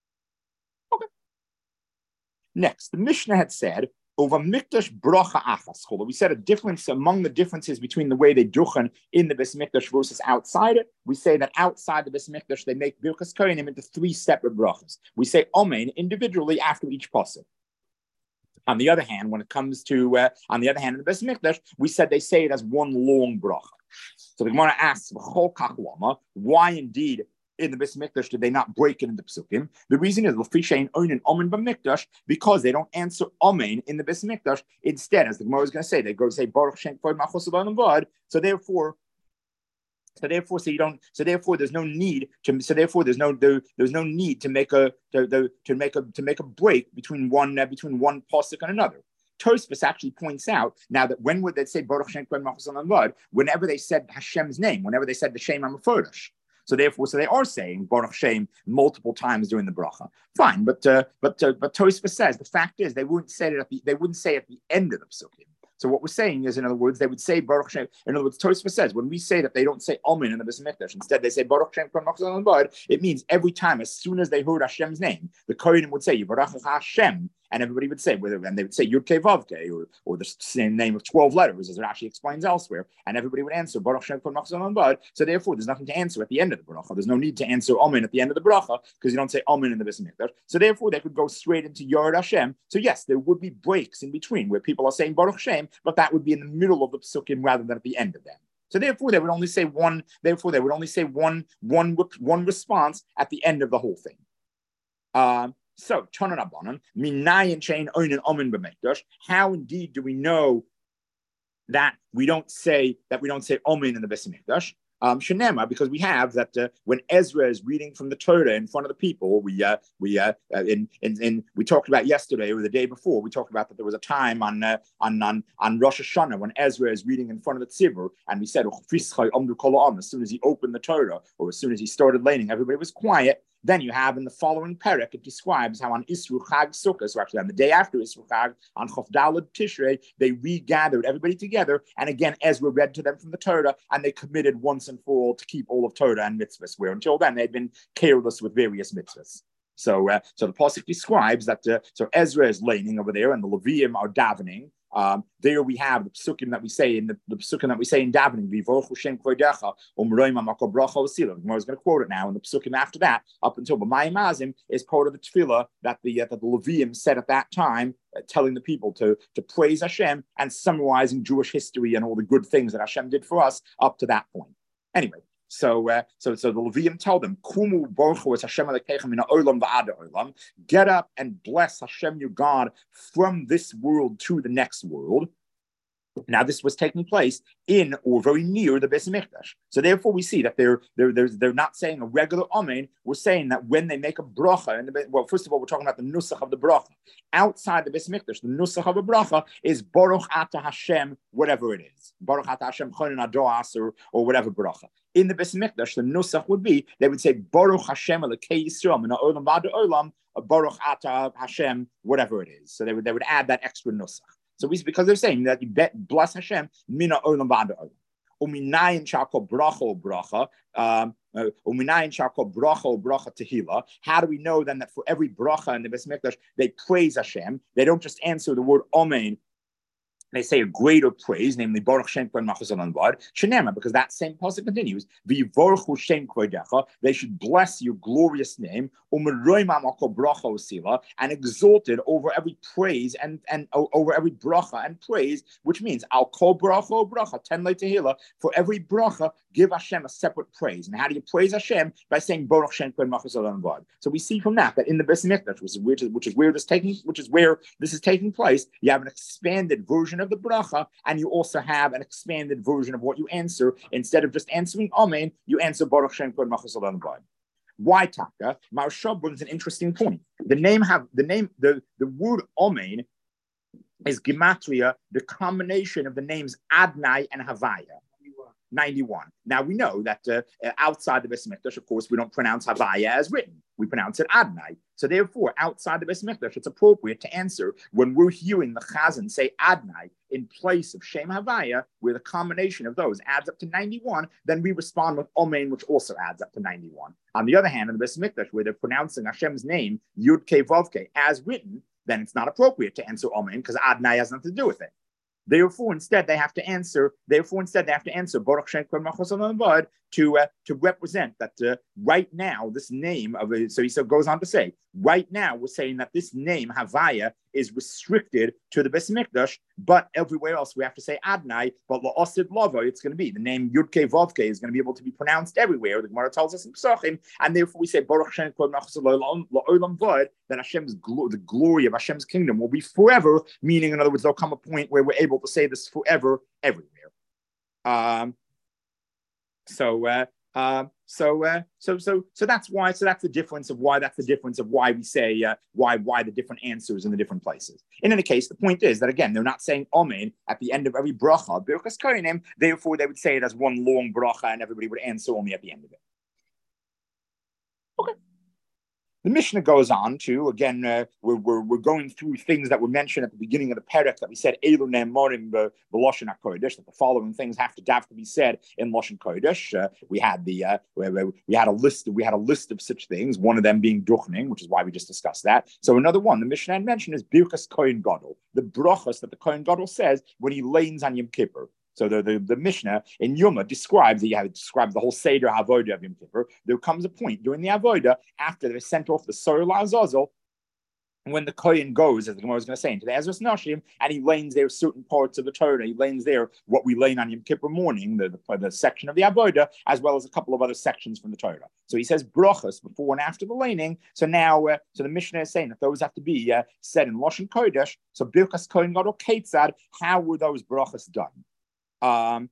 Speaker 1: Next, the Mishnah had said, over Mikdash bracha achas. We said a difference among the differences between the way they duchen in the Beis Mikdash versus outside it. We say that outside the Beis Mikdash, they make Birkas Kohanim into three separate brachas. We say Amen individually after each pasuk. On the other hand, when it comes to, uh, on the other hand, in the Beis Mikdash, we said they say it as one long bracha. So the Gemara asks, why indeed in the Beis Mikdash did they not break it into psukim? The reason is l'fishein oinen amen b'mikdash, because they don't answer amen in the Beis Mikdash. Instead, as the Gemara is going to say, they go to say Baruch Shem Kvod Malchus Olam V'ad. So therefore, so therefore, so you don't. So therefore, there's no need to. So therefore, there's no there, there's no need to make a to, to, to make a to make a break between one uh, between one pasuk and another. Tosfos actually points out now that when would they say Baruch Shem Kvod Malchus Olam V'ad? Whenever they said Hashem's name, whenever they said the Shem HaMeforash. So therefore, so they are saying Baruch Shem multiple times during the bracha. Fine, but uh, but uh, but Tosfos says the fact is they wouldn't say it at the they wouldn't say at the end of the psukim. So what we're saying is, in other words, they would say Baruch Shem. In other words, Tosfos says when we say that they don't say Amen in the Beis Mikdash, instead they say Baruch Shem. It means every time, as soon as they heard Hashem's name, the Kohanim would say Yivarach Hashem. And everybody would say, whether, and they would say Yud Kei Vav Kei, or, or the same name of twelve letters, as it actually explains elsewhere. And everybody would answer Baruch Shem Kol Machzon Bad. So therefore, there's nothing to answer at the end of the bracha. There's no need to answer Amen at the end of the bracha because you don't say Amen in the Beis Mikdash. So therefore, they could go straight into Yod Hashem. So yes, there would be breaks in between where people are saying Baruch Shem, but that would be in the middle of the psukim rather than at the end of them. So therefore, they would only say one. Therefore, they would only say one, one, one response at the end of the whole thing. Um, So, how indeed do we know that we don't say that we don't say Omen in the Beis Mikdash? Um, Shenema, because we have that uh, when Ezra is reading from the Torah in front of the people, we uh, we uh, in, in in we talked about yesterday or the day before. We talked about that there was a time on uh, on on on Rosh Hashanah when Ezra is reading in front of the tzibur, and we said as soon as he opened the Torah or as soon as he started laning, everybody was quiet. Then you have in the following parak, it describes how on Isru Chag Sukkot, so actually on the day after Isru Chag, on Chof Daled Tishrei, they regathered everybody together, and again Ezra read to them from the Torah, and they committed once and for all to keep all of Torah and mitzvahs, where until then they had been careless with various mitzvahs. So, uh, so the pasuk describes that. Uh, so Ezra is laning over there, and the Leviim are davening. Um, there we have the psukim that we say in the, the psukim that we say in davening. I was going to quote it now, and the psukim after that, up until B'mayim Azim, is part of the tefillah that the uh, that the Leviim said at that time, uh, telling the people to to praise Hashem and summarizing Jewish history and all the good things that Hashem did for us up to that point. Anyway. So, uh, so, so the Leviim tell them, "Kumu borchu es Hashem Elokeichem min ha'olam v'ad ha'olam." Get up and bless Hashem your God from this world to the next world. Now, this was taking place in or very near the Beis Mikdash. So, therefore, we see that they're they're they're, they're not saying a regular amen. We're saying that when they make a bracha, and well, first of all, we're talking about the nusach of the bracha outside the Beis Mikdash. The nusach of a bracha is Baruch Ata Hashem, whatever it is, Baruch Ata Hashem Chonin Adoas or or whatever bracha. In the Beis Mikdash, the nusach would be they would say Baruch Hashem Elokei Yisrael min ha'olam v'ad ha'olam, Baruch Ata Hashem, whatever it is. So they would they would add that extra nusach. So we, because they're saying that you bet, bless Hashem, mina olam v'ad olam. Uminayin shakol bracha bracha. Um, uminayin shakol bracha bracha tehila. How do we know then that for every bracha in the Beis Mikdash they praise Hashem? They don't just answer the word amen they say a greater praise, namely Baruch Shem Kvod Malchus Olam Va'ad, Shenema, because that same pasuk continues, V'yivorchu Shem Kvodecha, they should bless your glorious name, U'meroimam al kol bracha usila, and exalted over every praise and and over every bracha and praise, which means al kol bracha o bracha ten tehillah, for every bracha give Hashem a separate praise. And how do you praise Hashem? By saying Baruch Shem Kvod Malchus Olam Va'ad. So we see from that that in the Beis Mikdash, which is which is, which is where this taking which is where this is taking place, you have an expanded version of the bracha, and you also have an expanded version of what you answer. Instead of just answering Amen, you answer Baruch Shem Kvod Malchus Olam Va'ad. Why Taka? Maharsha brings an interesting point. The name have the name the, the word Amen is gematria, the combination of the names Adnai and Havaya. ninety-one. Now we know that uh, outside the Beis Mikdash, of course, we don't pronounce Havaya as written. We pronounce it Adnai. So therefore, outside the Beis Mikdash, it's appropriate to answer when we're hearing the Chazan say Adnai in place of Shem Havaya, where the combination of those adds up to ninety-one. Then we respond with Omein, which also adds up to ninety-one. On the other hand, in the Beis Mikdash, where they're pronouncing Hashem's name Yud Kei Vav Kei as written, then it's not appropriate to answer Omein because Adnai has nothing to do with it. Therefore, instead, they have to answer. Therefore, instead, they have to answer Baruch Shem Kvod Malchus Olam Va'ad to uh, to represent that uh, right now this name of a, so he so goes on to say right now we're saying that this name Havaya is restricted to the Beis Mikdash, but everywhere else we have to say Adnai. But La'asid Lavo, it's going to be the name Yud Kei Vav Kei is going to be able to be pronounced everywhere. The Gemara tells us in Pesachim, and therefore we say Baruch Shem Kvod Malchus Olam Va'ad, that Hashem's glo- the glory of Hashem's kingdom will be forever. Meaning, in other words, there'll come a point where we're able to say this forever everywhere. Um, so, uh, uh, so, uh, so, so, so that's why. So that's the difference of why. That's the difference of why we say uh, why why the different answers in the different places. In any case, the point is that again, they're not saying Amen at the end of every bracha, Birkas Kohanim. Therefore, they would say it as one long bracha, and everybody would answer only at the end of it. Okay. The Mishnah goes on to, again, uh, we're, we're, we're going through things that were mentioned at the beginning of the parak that we said, Elu ne'emorim b'loshen HaKodesh, that the following things have to have to be said in Loshen Kodesh. Uh, we had the uh, we, we had a list we had a list of such things, one of them being duchning, which is why we just discussed that. So another one, the Mishnah had mentioned is Birkas Kohen Gadol, the brachas that the Kohen Gadol says when he lanes on Yom Kippur. So the, the, the Mishnah in Yoma describes, you have described the whole Seder Avodah of Yom Kippur. There comes a point during the Avodah, after they sent off the Soil Azazel, when the Kohen goes, as the Gemara is going to say, into the Ezras Nashim, and he lanes there certain parts of the Torah. He lanes there what we lane on Yom Kippur morning, the, the, the section of the Avodah, as well as a couple of other sections from the Torah. So he says brachas before and after the laning. So now, uh, so the Mishnah is saying that those have to be uh, said in Loshen Kodesh. So Birkas Kohen Gadol Ketzad, how were those brachas done? Um,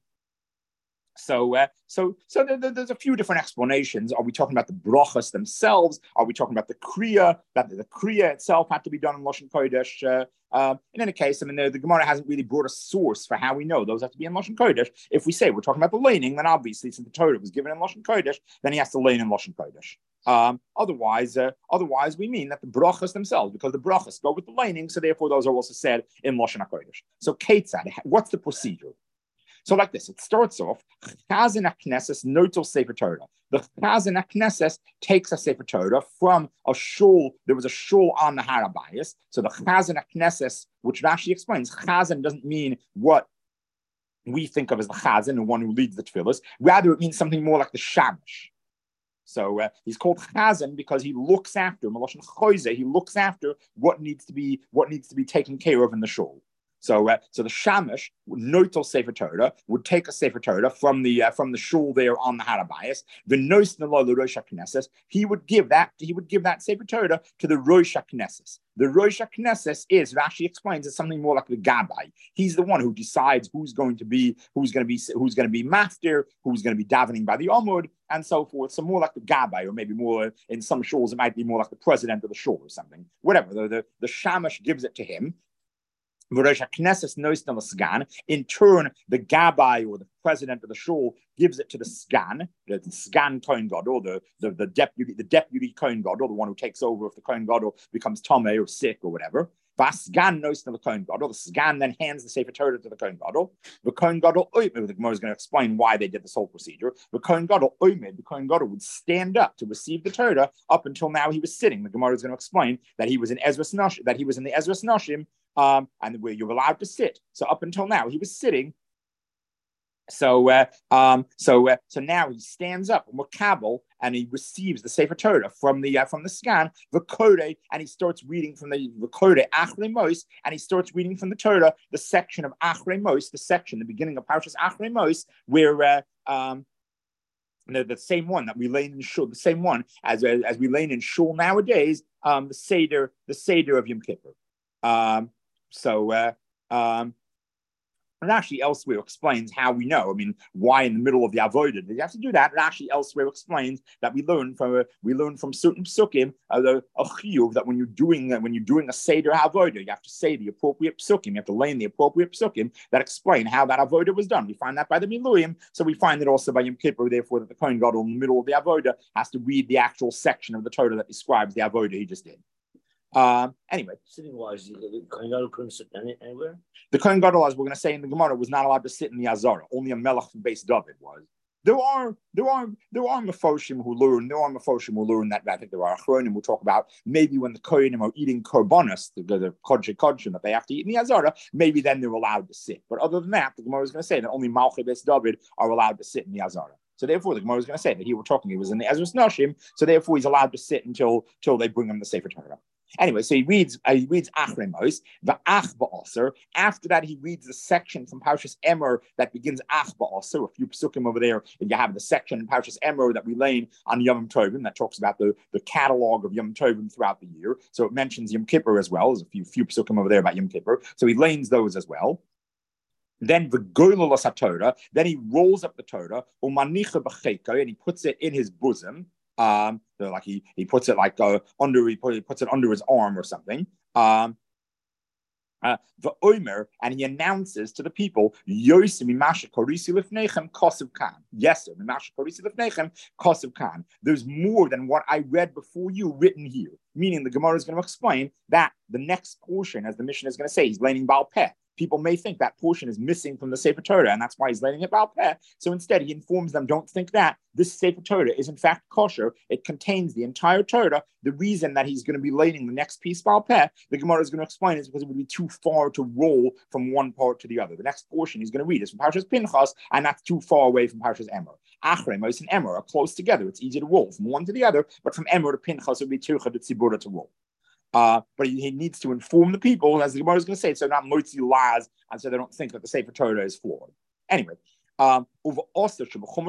Speaker 1: so, uh, so, so there, there, there's a few different explanations. Are we talking about the brachas themselves? Are we talking about the kriya, that the kriya itself had to be done in Loshen Kodesh? Uh, uh, in any case, I mean, the, the Gemara hasn't really brought a source for how we know those have to be in Loshen Kodesh. If we say we're talking about the laning, then obviously, since the Torah was given in Loshen Kodesh, then he has to lane in Loshen Kodesh. Um, otherwise, uh, otherwise we mean that the brachas themselves, because the brachas go with the laning, so therefore those are also said in Loshen HaKodesh. So, Ketzad, what's the procedure? So like this, it starts off, Chazan HaKnesses notel Sefer Torah. The Chazan HaKnesses takes a Sefer Torah from a shul. There was a shul on the Har HaBayis. So the Chazan HaKnesses, which Rashi explains, Chazan doesn't mean what we think of as the Chazan, the one who leads the tefillas. Rather, it means something more like the Shamash. So uh, he's called Chazan because he looks after, Maloshen Choyze, he looks after what needs to be what needs to be taken care of in the shul. So, uh, so the Shamash, Noitel Sefer Torah, would take a Sefer Torah from the uh, from the shul there on the Har HaBayis. The Nos Nalo Rosh HaKnesses, he would give that he would give that Sefer Torah to the Rosh HaKnesses. The Rosh HaKnesses is, Rashi explains, it's something more like the Gabbai. He's the one who decides who's going to be who's going to be who's going to be maftir, who's going to be davening by the Amud, and so forth. So more like the Gabbai, or maybe more in some shuls it might be more like the president of the shul or something. Whatever. The the, the Shamash gives it to him. In turn, the Gabbai or the president of the shul gives it to the Sgan, the Sgan Kohen Gadol, the, the, the deputy, the deputy Kohen Gadol, the one who takes over if the Kohen Gadol becomes Tomei or sick or whatever. Sgan knows the Kohen Gadol. The Sgan then hands the Sefer Torah to the Kohen Gadol. The Kohen Gadol, the Gemara is going to explain why they did this whole procedure. The Kohen Gadol, the Kohen Gadol would stand up to receive the Torah. Up until now, he was sitting. The Gemara is going to explain that he was in Ezras Nashim, that he was in the Ezras Nashim. um, and where you're allowed to sit. So up until now, he was sitting. So, uh, um, so, uh, so now he stands up and Makabel, and he receives the Sefer Torah from the uh, from the scan, the Kode, and he starts reading from the Kode Achrei Mos, and he starts reading from the Torah the section of Achrei Mos, the section, the beginning of Parshas Achrei Mos, where uh, um, the, the same one that we lay in shul, the same one as uh, as we lay in shul nowadays, um, the Seder, the Seder of Yom Kippur. Um, so. Uh, um, And Rashi elsewhere explains how we know. I mean, why in the middle of the avodah did you have to do that? Rashi elsewhere explains that we learn from uh, we learn from certain psukim uh, the, a chiyuv that when you're doing uh, when you're doing a seder avodah, you have to say the appropriate psukim. You have to lay in the appropriate psukim that explain how that avodah was done. We find that by the Miluim, so we find it also by Yom Kippur. Therefore, that the Kohen Gadol in the middle of the avodah has to read the actual section of the Torah that describes the avodah he just did. Um, anyway,
Speaker 2: sitting wise, the Kohen Gadol couldn't sit anywhere.
Speaker 1: The Kohen Gadol, as we're going to say in the Gemara, was not allowed to sit in the Azara. Only a Melech from Beis David was. There are there are there are Mefoshim who learn. There are Mefoshim who learn that. I think there are Achronim we'll talk about. Maybe when the Kohenim are eating korbanos, the the kodshei kodshim that they have to eat in the Azara, maybe then they're allowed to sit. But other than that, the Gemara is going to say that only Malchei Beis David are allowed to sit in the Azara. So therefore, the Gemara is going to say that he were talking. He was in the Ezras Nashim. So therefore, he's allowed to sit until until they bring him the Sefer Torah. Anyway, so he reads uh, he reads Achrei Mos, the Ach Ba'aser. After that, he reads the section from Parshas Emor that begins Ach Ba'aser. A few psukim over there, and you have the section in Parshas Emor that we lay on Yom Tovim that talks about the, the catalog of Yom Tovim throughout the year. So it mentions Yom Kippur as well. There's a few few psukim over there about Yom Kippur. So he lanes those as well. Then the Goyla Torah. Then he rolls up the Torah, Umanicha B'cheika, and he puts it in his bosom. Um, so like he he puts it like uh, under he, put, he puts it under his arm or something. Um, uh, the Omer, and he announces to the people, Yosem Mimasha Korisi Lifnechem Kosev Khan. Yes, sir, Mimasha Korisi Lifnechem Kosev Khan. There's more than what I read before you written here. Meaning the Gemara is going to explain that the next portion, as the Mishnah is going to say, he's laying Baal Peh. People may think that portion is missing from the Sefer Torah, and that's why he's letting it Baal Peh. So instead, he informs them, don't think that. This Sefer Torah is in fact kosher. It contains the entire Torah. The reason that he's going to be laying the next piece Baal Peh, the Gemara is going to explain, is because it would be too far to roll from one part to the other. The next portion he's going to read is from Parshas Pinchas, and that's too far away from Parshas Emor. Achrei Mos and Emor are close together. It's easy to roll from one to the other, but from Emor to Pinchas, it would be Tircha de Tzibura to roll. Uh, but he, he needs to inform the people, as the Gemara is going to say, so not motzi laws, and so they don't think that the Sefer Torah is flawed. Anyway, um, over also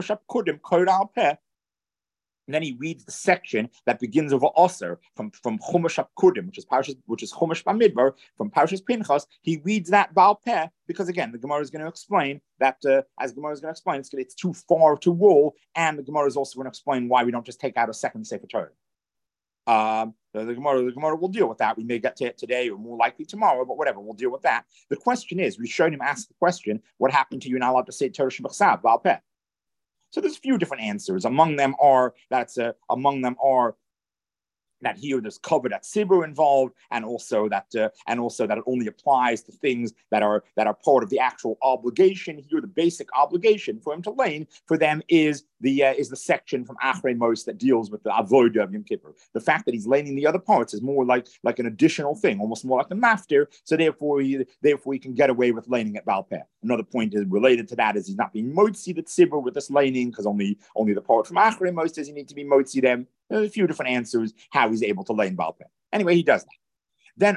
Speaker 1: and then he reads the section that begins over Osir from from Chumash Kudim, which is Parshas, which is Chumash Bamidbar from Parshas Pinchas. He reads that Baal Peh because again, the Gemara is going to explain that uh, as the Gemara is going to explain, it's, it's too far to roll, and the Gemara is also going to explain why we don't just take out a second Sefer Torah. Um, the, the Gemara, the Gemara will deal with that. We may get to it today or more likely tomorrow, but whatever, we'll deal with that. The question is, we showed him ask the question, what happened to you not allowed to say Torah Shebachsav, Baal Peh? So there's a few different answers. Among them are, that's uh, among them are that here there's covered at Sibur involved, and also that uh, and also that it only applies to things that are that are part of the actual obligation. Here, the basic obligation for him to lane for them is the uh, is the section from Achrei Mos that deals with the avodah of Yom Kippur. The fact that he's laning the other parts is more like like an additional thing, almost more like the maftir. So therefore, he therefore he can get away with laning at Baal Peh. Another point is related to that is he's not being motzi the Sibur with this laning because only only the part from Achrei Mos does he need to be motzi them. There's a few different answers how he's able to lay in Baal Peh. Anyway, he does that. Then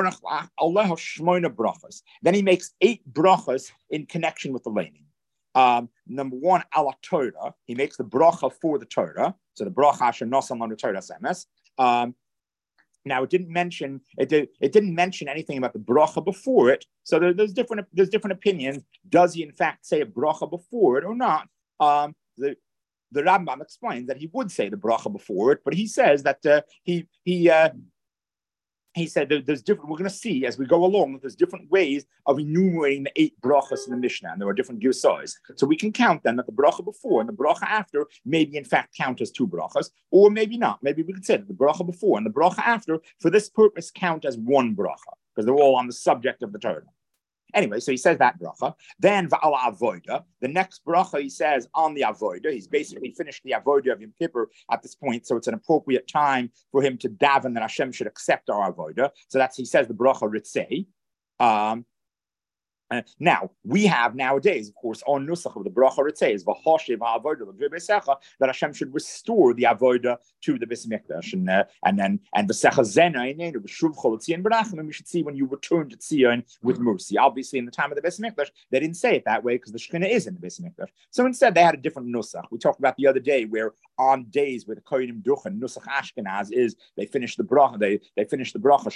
Speaker 1: Then he makes eight brachas in connection with the laning. Um, number one, ala Torah. He makes the bracha for the Torah. So the bracha asher nosam on the Torah semes. Um, now it didn't mention it. Did, it didn't mention anything about the bracha before it. So there, there's different there's different opinions. Does he in fact say a bracha before it or not? Um, the The Rambam explains that he would say the bracha before it, but he says that uh, he he uh, he said that there's different. We're going to see as we go along that there's different ways of enumerating the eight brachas in the Mishnah, and there are different girsais. So we can count then that the bracha before and the bracha after maybe in fact count as two brachas, or maybe not. Maybe we could say that the bracha before and the bracha after, for this purpose, count as one bracha because they're all on the subject of the Torah. Anyway, so he says that bracha. Then va'al avoda. The next bracha he says on the avoda. He's basically finished the avoda of Yom Kippur at this point, so it's an appropriate time for him to daven that Hashem should accept our avoda. So that's he says the bracha ritzei. Um, Uh, now we have nowadays, of course, on nusach of the bracha it says that Hashem should restore the avoda to the Beis Mikdash, and uh, and then and the sechazena and we should see when you return to Tzion with mercy. Obviously, in the time of the Beis Mikdash, they didn't say it that way because the Shekhinah is in the Beis Mikdash. So instead, they had a different nusach. We talked about the other day where on days where the kohenim duchen nusach Ashkenaz is they finish the bracha, they they finish the bracha.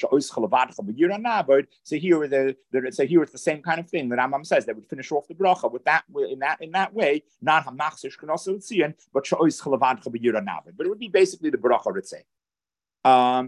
Speaker 1: So here the, the so here it's the same kind of thing that Rambam says. They would finish off the bracha with that in that in that way, not hamachsish kenosu tzion, but shois chalavadcha b'yira navid. But it would be basically the bracha ritzei. Um.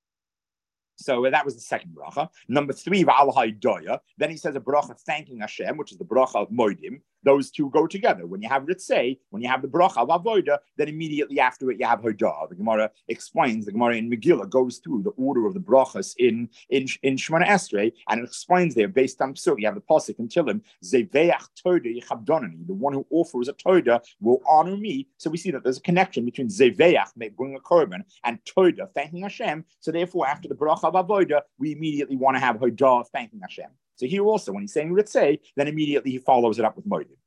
Speaker 1: So that was the second bracha. Number three, v'alahai doya. Then he says a bracha thanking Hashem, which is the bracha of moedim. Those two go together. When you have ritzei, when you have the bracha of avoda, then immediately after it you have hodah. The Gemara explains. The Gemara in Megillah goes through the order of the brachas in in in Shemona Esrei, and it explains there based on psuk. You have the pasuk in Tillim, zeveach toda yichabdonani. The one who offers a toda will honor me. So we see that there's a connection between zeveach, bringing a korban, and toda, thanking Hashem. So therefore, after the bracha of avoda, we immediately want to have hodah, thanking Hashem. So here also, when he's saying ritzei, then immediately he follows it up with moedim.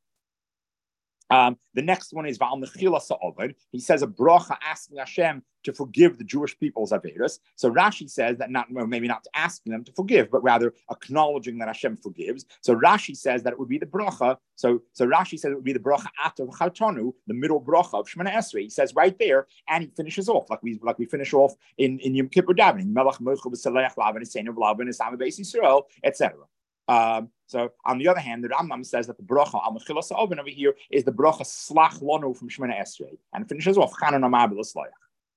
Speaker 1: Um, the next one is Va'al Mechila Sa'ovid. He says a bracha asking Hashem to forgive the Jewish people's averos. So Rashi says that not well, maybe not asking them to forgive, but rather acknowledging that Hashem forgives. So Rashi says that it would be the bracha. So so Rashi says it would be the bracha Atav Chatanu, the middle bracha of Shemona Esrei. He says right there, and he finishes off like we like we finish off in in Yom Kippur davening, Melech Mochu B'Saleach Lavin Eseinu V'Lavin Esam Beis Yisrael, et cetera. Um, so on the other hand, the Rambam says that the bracha al mechila sa'oven over here is the bracha slach lanu from Shemona Esrei, and it finishes off Chanan Amar B'Laslayach.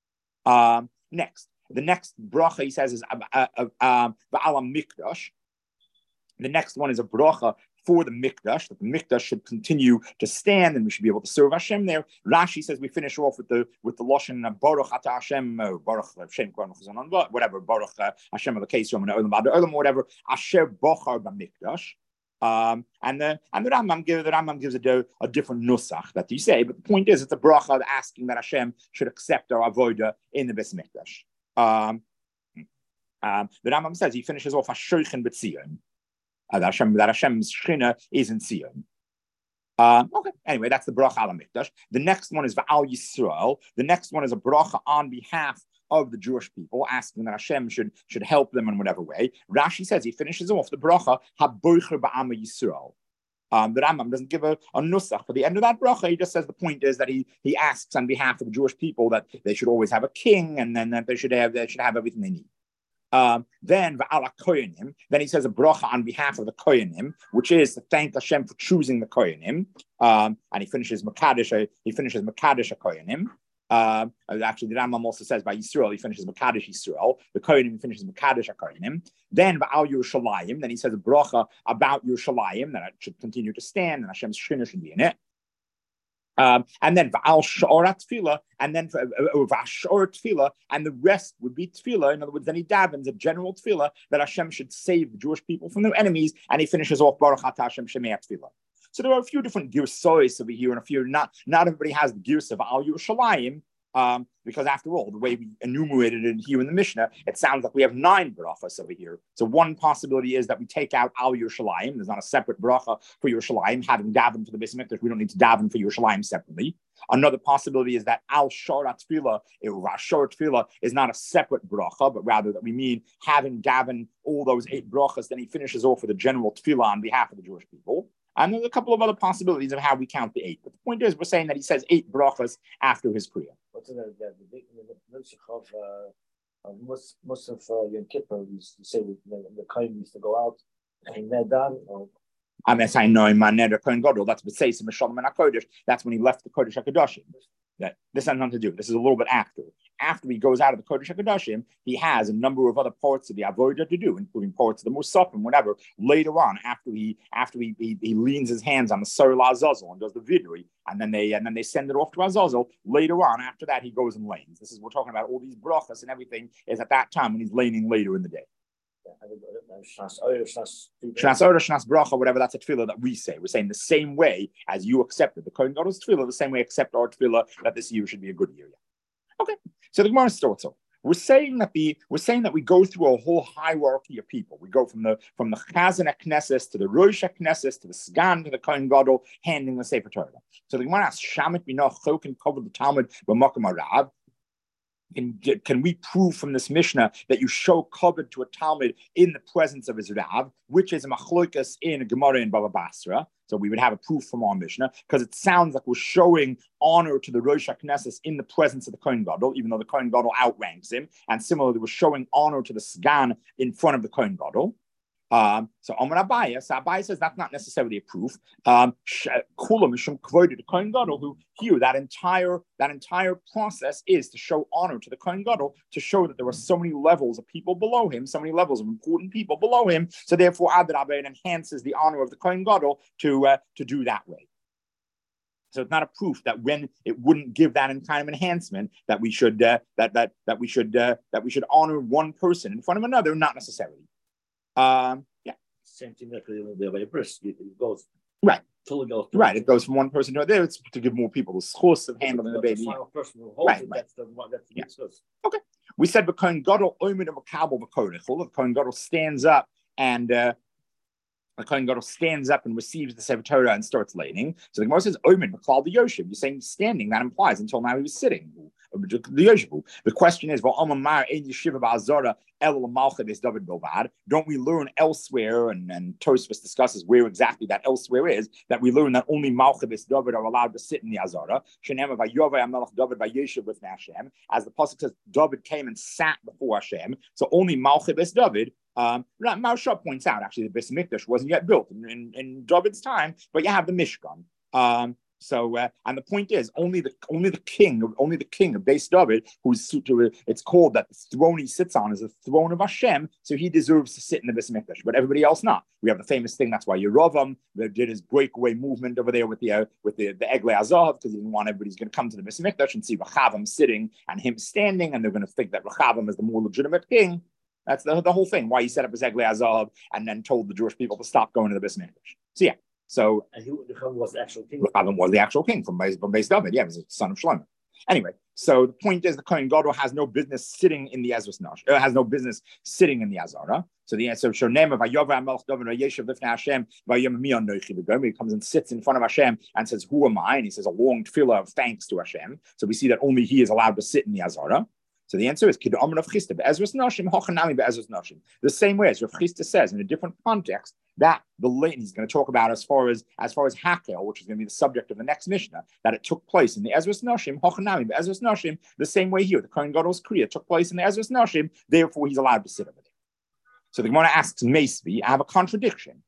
Speaker 1: Um, next, the next bracha he says is Ba'alam Mikdash. The next one is a bracha for the Mikdash, that the Mikdash should continue to stand and we should be able to serve Hashem there. Rashi says we finish off with the with the Lashon Baruch Ata Hashem, uh, Baruch Hashem, whatever, Baruch uh, Hashem of the case, whatever, Asher Bochar B'Mikdash. Um, and the and the Rambam gives the Rambam gives a, a different nusach that you say, but the point is it's a bracha asking that Hashem should accept our avoda in the Beis Mikdash. Um, um, the Rambam says he finishes off Hashoichin B'Tzion. Uh, that, Hashem, that Hashem's Shechina is in Tzion. Uh, okay, anyway, that's the bracha al Mikdash. The next one is Va'al Yisrael. The next one is a bracha on behalf of the Jewish people, asking that Hashem should, should help them in whatever way. Rashi says he finishes off the bracha HaBoicher Ba'ama Yisrael. Um, the Rambam doesn't give a, a nusach for the end of that bracha. He just says the point is that he he asks on behalf of the Jewish people that they should always have a king, and then that they should have they should have everything they need. Um, then Va'ala Koyanim, then he says a bracha on behalf of the Koyanim, which is to thank Hashem for choosing the Koyanim. Um, and he finishes Makadish, he finishes Makadish Koyanim. Uh, actually, the Rambam also says by Yisrael, he finishes Makadish Yisrael. The Koyanim finishes Makadish Koyanim. Then Va'al Yerushalayim, then he says a bracha about Yerushalayim, that it should continue to stand and Hashem's Shechina should be in it. Um, and then Va'al Sha'orat Tefillah, and then Va'ashor Tefillah, and the rest would be Tefillah. In other words, then he davens a general Tefillah that Hashem should save the Jewish people from their enemies, and he finishes off Baruch Atah Hashem Shemei Tefillah. So there are a few different girsois over here, and a few not not everybody has the girsa of Al Yerushalayim. Um, because after all, the way we enumerated it here in the Mishnah, it sounds like we have nine brachas over here. So one possibility is that we take out Al Yerushalayim. There's not a separate bracha for Yerushalayim. Having davened for the Beis Mikdash, we don't need to daven for Yerushalayim separately. Another possibility is that Al Shorat Tefillah, Shorat Tefillah is not a separate bracha, but rather that we mean having davened all those eight brachas, then he finishes off with a general Tefillah on behalf of the Jewish people. And there's a couple of other possibilities of how we count the eight. But the point is, we're saying that he says eight brachas after his prayer.
Speaker 2: What's in the the big nusach of of Musaf Yom Kippur? Used to say the the kohen used to go out and they're done.
Speaker 1: I mean, I know in my neder kohen gadol. That's what says in Mishalom and Hakodesh. That's when he left the Kodesh Hakadoshim. That this has nothing to do. This is a little bit after. After he goes out of the Kodesh HaKadoshim, he has a number of other parts of the Avodah to do, including parts of the Musaf and whatever. Later on, after he after he, he, he leans his hands on the Sar Azazel and does the vidri, and then they and then they send it off to Azazel. Later on, after that, he goes and lanes. This is we're talking about all these brachas and everything is at that time when he's laning later in the day. Shnas Ora, Shnas Bracha, whatever, that's a tefillah that we say. We're saying the same way as you accepted the Kohen Gadol's tefillah, the same way accept our tefillah that this year should be a good year. Okay, so the Gemara starts off. We're saying that the we're saying that we go through a whole hierarchy of people. We go from the from the Chazan Knesset to the Rosh Knesset to the Sgan to the Kohen Gadol handing the Sefer Torah. So the Gemara asks, Shamit b'noch chokin covered the Talmud b'makom harav. Can, can we prove from this Mishnah that you show covered to a Talmud in the presence of his Rav, which is a machlokas in a Gemara in Baba Basra? So we would have a proof from our Mishnah, because it sounds like we're showing honor to the Rosh HaKnesses in the presence of the Kohen Gadol, even though the Kohen Gadol outranks him. And similarly, we're showing honor to the Sgan in front of the Kohen Gadol. Um, so Amar Abaye, so Abaye says that's not necessarily a proof. Um, Kula Mishum quoted the Kohen Gadol, who here that entire that entire process is to show honor to the Kohen Gadol, to show that there were so many levels of people below him, so many levels of important people below him. So therefore, Adrabah, it enhances the honor of the Kohen Gadol to uh, to do that way. So it's not a proof that when it wouldn't give that kind of enhancement that we should uh, that that that we should uh, that we should honor one person in front of another, not necessarily. Um, yeah.
Speaker 2: Same thing that the bris it goes
Speaker 1: right.
Speaker 2: Totally goes
Speaker 1: right. It goes from one person to another. It's to give more people the schus of handling the baby.
Speaker 2: The final person who holds
Speaker 1: right,
Speaker 2: it,
Speaker 1: right.
Speaker 2: That's the one that's the
Speaker 1: yeah. Okay. We said the Kohen Gadol oimid of a kabel v'korech. The Kohen Gadol stands up and uh, the Kohen Gadol stands up and receives the Sefer Torah and starts laning. So the Gemara says oimid v'klal the Yoshev. You're saying standing. That implies until now he was sitting. The question is, don't we learn elsewhere, and, and Tosfos discusses where exactly that elsewhere is, that we learn that only Malchavis David are allowed to sit in the Azara. As the Pasuk says, David came and sat before Hashem. So only Malchavis David. Um, Marsha points out, actually, the Beis Mikdash wasn't yet built in, in, in David's time, but you have the Mishkan. Um, So, uh, and the point is, only the only the king, only the king of Beis David, who's it's called that the throne he sits on is the throne of Hashem, so he deserves to sit in the Beis Mikdash, but everybody else not. We have the famous thing. That's why Yerovam did his breakaway movement over there with the uh, with the the Eglei Azav, because he didn't want everybody's going to come to the Beis Mikdash and see Rechavam sitting and him standing, and they're going to think that Rechavam is the more legitimate king. That's the the whole thing. Why he set up his Eglei Azav and then told the Jewish people to stop going to the Beis Mikdash. So yeah. So
Speaker 2: and he was the actual king.
Speaker 1: Rechavam was the actual king from Beis, from Beis David. Yeah, he was the son of Shlomo. Anyway, so the point is, the Kohen Gadol has no business sitting in the Ezras Nash. Uh, has no business sitting in the Azara. So the answer, so name of Vayova Melch David Vayeshev Lifnei Hashem Vayom Mion Noichi B'Gomer. He comes and sits in front of Hashem and says, "Who am I?" And he says a long tefillah of thanks to Hashem. So we see that only he is allowed to sit in the Azara. So the answer is Kid Amar of Chisda Be'ezras Nashim Hochanami Be'ezras Nashim. The same way as Rav Chisda says in a different context that the lane he's going to talk about as far as as far as Hakel, which is going to be the subject of the next Mishnah, that it took place in the Ezras Nashim Hochanami Be'ezras Nashim. The same way here, the Kohen Gadol's Kriya took place in the Ezras Nashim. Therefore, he's allowed to sit over there. So the Gemara asks Meisvi, I have a contradiction.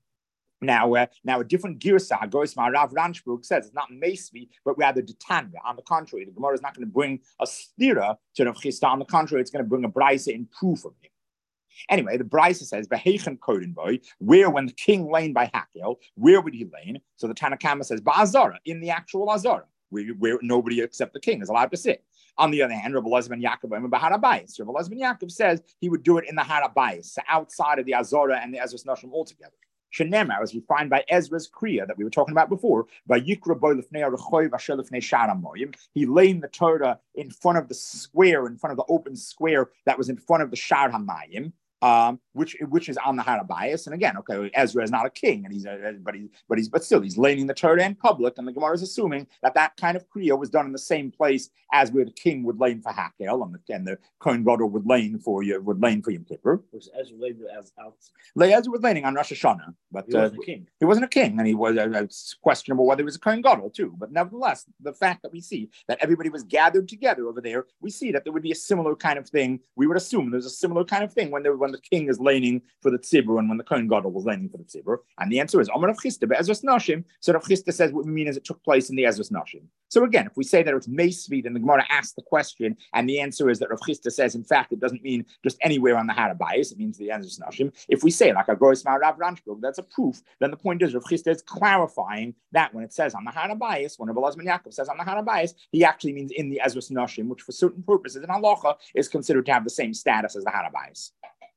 Speaker 1: Now, uh, now a different girsa goes from Rav Ranshburg says it's not Meisvi, but rather Ditanya. On the contrary, the Gemara is not going to bring a stira to Rav Chisda. On the contrary, it's going to bring a brisa in proof of him. Anyway, the brisa says, "V'heichen koden boy," where when the king lane by Hakel, where would he lane? So the Tanakhama says, "Ba'azara," in the actual Azara, where, where nobody except the king is allowed to sit. On the other hand, Rabbi Elazar ben Yaakov and Baharabayis. Rabbi Elazar ben Yaakov says he would do it in the Harabayis, so outside of the Azara and the Ezras Nashim altogether. Shenemar, as we find by Ezra's Kriya that we were talking about before, by Yikra boy lefnei Rechoy v'asher lefnei Sharamoyim, he laid the Torah in front of the square, in front of the open square that was in front of the Shar Hamayim. Um, which which is on the Harabayas, and again, okay, Ezra is not a king, and he's a, but he's but he's but still he's laying the Torah in public, and the Gemara is assuming that that kind of kriya was done in the lane place as where the king would lane for Hakel, and the and the Kohen Gadol would lane for you would lane for Yom Kippur.
Speaker 2: Was Ezra laid as out?
Speaker 1: Ezra was laning on Rosh Hashanah, but
Speaker 2: he wasn't uh, a king.
Speaker 1: He wasn't a king, and he was uh, it's questionable whether he was a Kohen Gadol too. But nevertheless, the fact that we see that everybody was gathered together over there, we see that there would be a similar kind of thing. We would assume there's a similar kind of thing when there when the king is laning for the tzibur and when the Kohen Gadol was laning for the tzibur. And the answer is Amar Rav Chisda be'Ezras Nashim. So Rav Chisda says what we mean is it took place in the Ezras Nashim. So again, if we say that it's Meisvi, then the Gemara asks the question, and the answer is that Rav Chisda says, in fact, it doesn't mean just anywhere on the Harabayis, it means the Ezras Nashim. If we say like a Goyis Ma Rav Ranshburg, that's a proof, then the point is Rav Chisda is clarifying that when it says on the Harabayis, when Rabbi Elazar ben Yaakov says on the Harabayis, he actually means in the Ezras Nashim, which for certain purposes in Halacha is considered to have the same status as the Harabayis.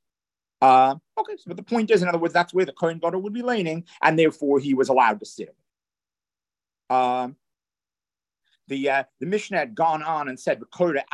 Speaker 1: Uh, okay, so but the point is, in other words, that's where the Kohen Gadol would be laning, and therefore he was allowed to sit. Um, The uh, the Mishnah had gone on and said,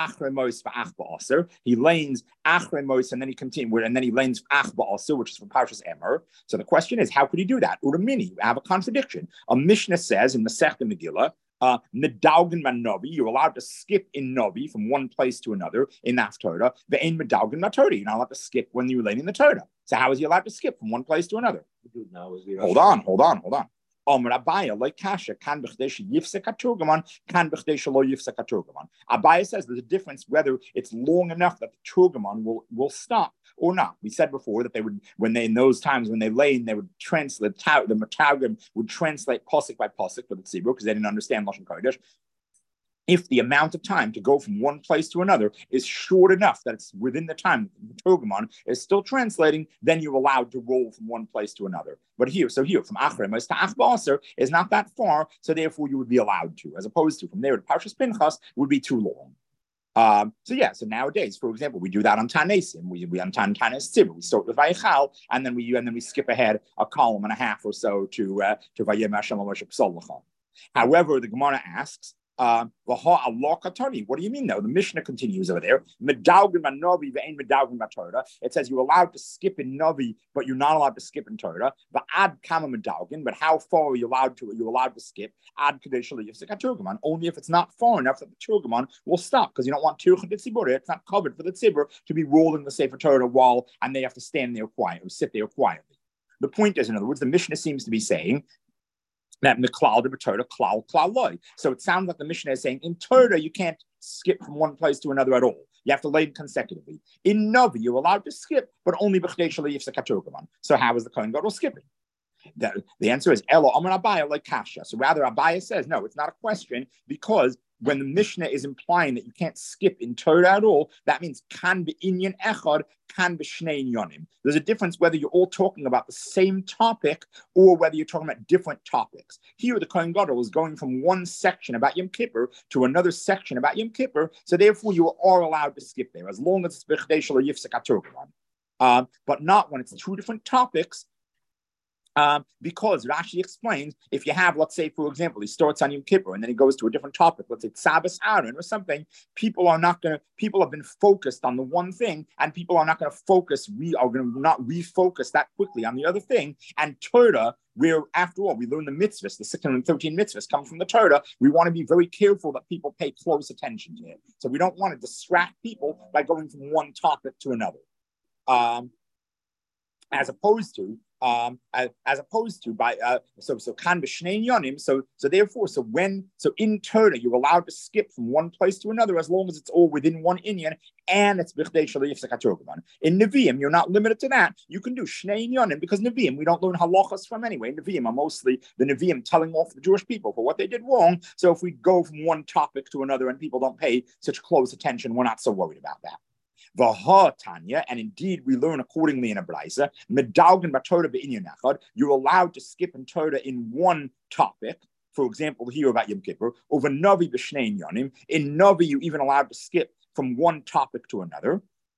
Speaker 1: he lanes achremos, and then he continued, and then he lanes achba also, which is from Parshas Emer. So the question is, how could he do that? Uramini, you have a contradiction. A Mishnah says in Masechta Megillah, uh, Medaugen man Novi, you're allowed to skip in Novi from one place to another in Af Torah. Ve'ein Medaugen matodi, you're not allowed to skip when you're laning the Torah. So how is he allowed to skip from one place to another? Hold on, hold on, hold on. Like Kasha, can can Abaya says there's a difference whether it's long enough that the Turgaman will, will stop or not. We said before that they would, when they in those times when they lane, they would translate the Matagim would translate posik by posik for the tzibur because they didn't understand Lashon Kodesh. If the amount of time to go from one place to another is short enough that it's within the time the Turgaman is still translating, then you're allowed to roll from one place to another. But here, so here, from Achremes to Achbaser is not that far, so therefore you would be allowed to, as opposed to from there to Parshas Pinchas would be too long. Um, so yeah, so nowadays, for example, we do that on Tanesim. We we on Tan Tanes Tzibur. We start with Vayichal, and then we and then we skip ahead a column and a half or so to uh, to Vayem Hashem Moshe Psal L'cham. However, the Gemara asks, Uh, what do you mean, though? The Mishnah continues over there. It says you're allowed to skip in Novi, but you're not allowed to skip in Torah. But ad kama medalgin, but how far are you allowed to? Are you allowed to skip? Ad kadeshali yifsek turgaman. Only if it's not far enough that the turgaman will stop, because you don't want tirchet tzibur. It's not covered for the tzibur to be rolling the Sefer Torah wall, and they have to stand there quiet or sit there quietly. The point is, in other words, the Mishnah seems to be saying that Miklal de Torah klal klal. So it sounds like the Mishnah is saying in Torah you can't skip from one place to another at all. You have to lay it consecutively. In Novi you're allowed to skip, but only b'chdei shelo yifsek haturgaman. So how is the Kohen Gadol skipping? The, the answer is Elo Amar Abaya like Kasha. So rather Abaya says no, it's not a question, because when the Mishnah is implying that you can't skip in Torah at all, that means kan be inyan echad, kan be shnei inyanim. There's a difference whether you're all talking about the same topic or whether you're talking about different topics. Here, the Kohen Gadol is going from one section about Yom Kippur to another section about Yom Kippur, so therefore you are allowed to skip there as long as it's b'chdei shelo yifsek haturgaman, uh, but not when it's two different topics. Um, because Rashi explains, if you have, let's say, for example, he starts on Yom Kippur and then he goes to a different topic, let's say Tzabbas Aaron or something, people are not going to, people have been focused on the one thing, and people are not going to focus, we are going to not refocus that quickly on the other thing. And Torah, where after all, we learn the mitzvahs, the six hundred thirteen mitzvahs come from the Torah, we want to be very careful that people pay close attention to it. So we don't want to distract people by going from one topic to another. Um, as opposed to, Um, as, as opposed to by uh, so so kan b'shnei yonim. So so therefore, so when so in Torah you're allowed to skip from one place to another as long as it's all within one inyan and it's b'chdei shelo yifsek haturgaman. In Nevi'im, you're not limited to that. You can do shnei yonim because Nevi'im we don't learn halachas from anyway. Nevi'im are mostly the Nevi'im telling off the Jewish people for what they did wrong. So if we go from one topic to another and people don't pay such close attention, we're not so worried about that. Tanya, and indeed we learn accordingly in a brayza, medalgan b'Torah b'inyan echad, you're allowed to skip in Torah in one topic. For example, here about Yom Kippur, over Navi b'shnei yonim. In Navi, you're even allowed to skip from one topic to another.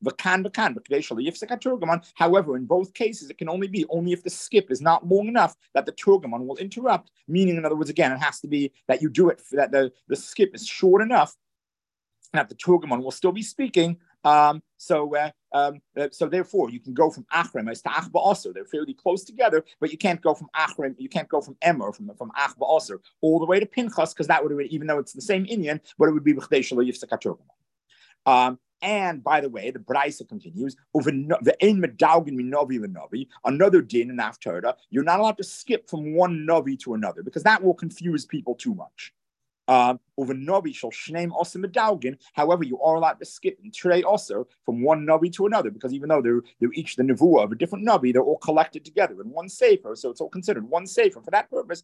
Speaker 1: However, in both cases, it can only be only if the skip is not long enough that the turgaman will interrupt. Meaning, in other words, again, it has to be that you do it that the, the skip is short enough that the turgaman will still be speaking. Um, so, uh, um, uh, so therefore, you can go from Achrem to Achba also. They're fairly close together, but you can't go from Achrem, you can't go from Emer, from from Achba also, all the way to Pinchas, because that would have been, even though it's the same Inyan, but it would be b'chdei shelo yifsek haturgaman. Um, and by the way, the Braisa continues, another din in Haftarah, you're not allowed to skip from one Navi to another, because that will confuse people too much. Um, however, you are allowed to skip in Trei also from one Navi to another, because even though they're, they're each the Nevuah of a different Navi, they're all collected together in one Sefer, so it's all considered one Sefer. For that purpose,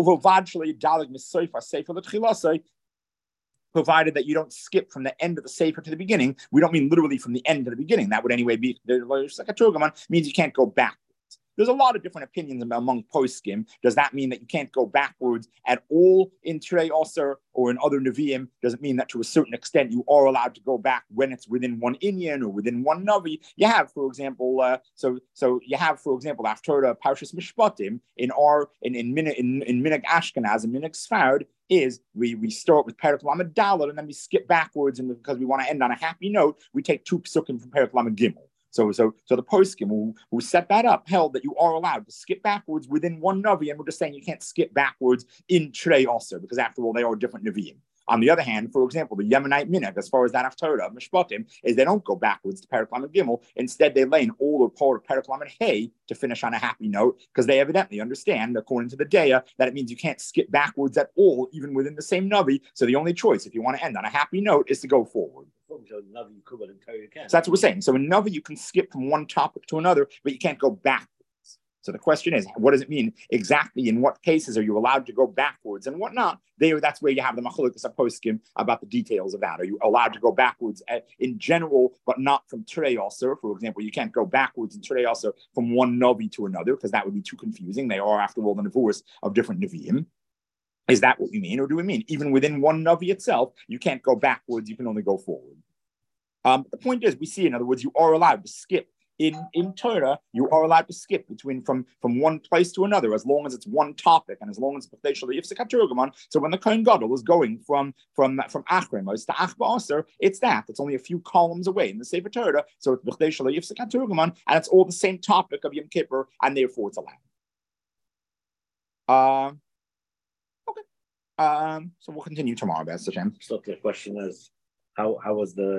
Speaker 1: provided that you don't skip from the end of the Sefer to the beginning. We don't mean literally from the end to the beginning. That would anyway be, means you can't go back. There's a lot of different opinions among poskim. Does that mean that you can't go backwards at all in Trei Osir or in other Nevi'im? Does it mean that to a certain extent you are allowed to go back when it's within one Inyan or within one Navi? You have, for example, uh, so so you have, for example, after Parshas Mishpatim in our in in Minig in, in Minig Ashkenaz and Minig Sfard, is we we start with Perek Lamed Daled and then we skip backwards, and because we want to end on a happy note, we take two psukim from Perek Lamed Gimel. So, so, so the poskim who, who set that up held that you are allowed to skip backwards within one Navi, and we're just saying you can't skip backwards in Trey also, because after all, they are different Nevi'im. On the other hand, for example, the Yemenite Minhag, as far as that Haftarah of Mishpatim, is they don't go backwards to Perek Lamed Gimel. Instead, they lay an older part of Perek Lamed Hey to finish on a happy note, because they evidently understand, according to the Deya, that it means you can't skip backwards at all, even within the same Navi. So the only choice, if you want to end on a happy note, is to go forward.
Speaker 2: So
Speaker 1: that's what we're saying. So in Navi, you can skip from one topic to another, but you can't go backwards. So the question is, what does it mean exactly? In what cases are you allowed to go backwards and whatnot? There, that's where you have the machlokas poskim about the details of that. Are you allowed to go backwards in general, but not from Trey also? For example, you can't go backwards in Trey also from one Navi to another, because that would be too confusing. They are, after all, the nevuos of different Nevi'im. Is that what we mean? Or do we mean even within one Navi itself, you can't go backwards, you can only go forward? Um, the point is, we see, in other words, you are allowed to skip. In, in Torah, you are allowed to skip between from, from one place to another as long as it's one topic and as long as it's so when the Kohen Gadol is going from from from Achremos to Achba, it's that. It's only a few columns away in the Sefer Torah, so it's and it's all the same topic of Yom Kippur, and therefore it's allowed. Uh, okay. Um, so we'll continue tomorrow, B'ez Hashem.
Speaker 2: So the question is, how how was the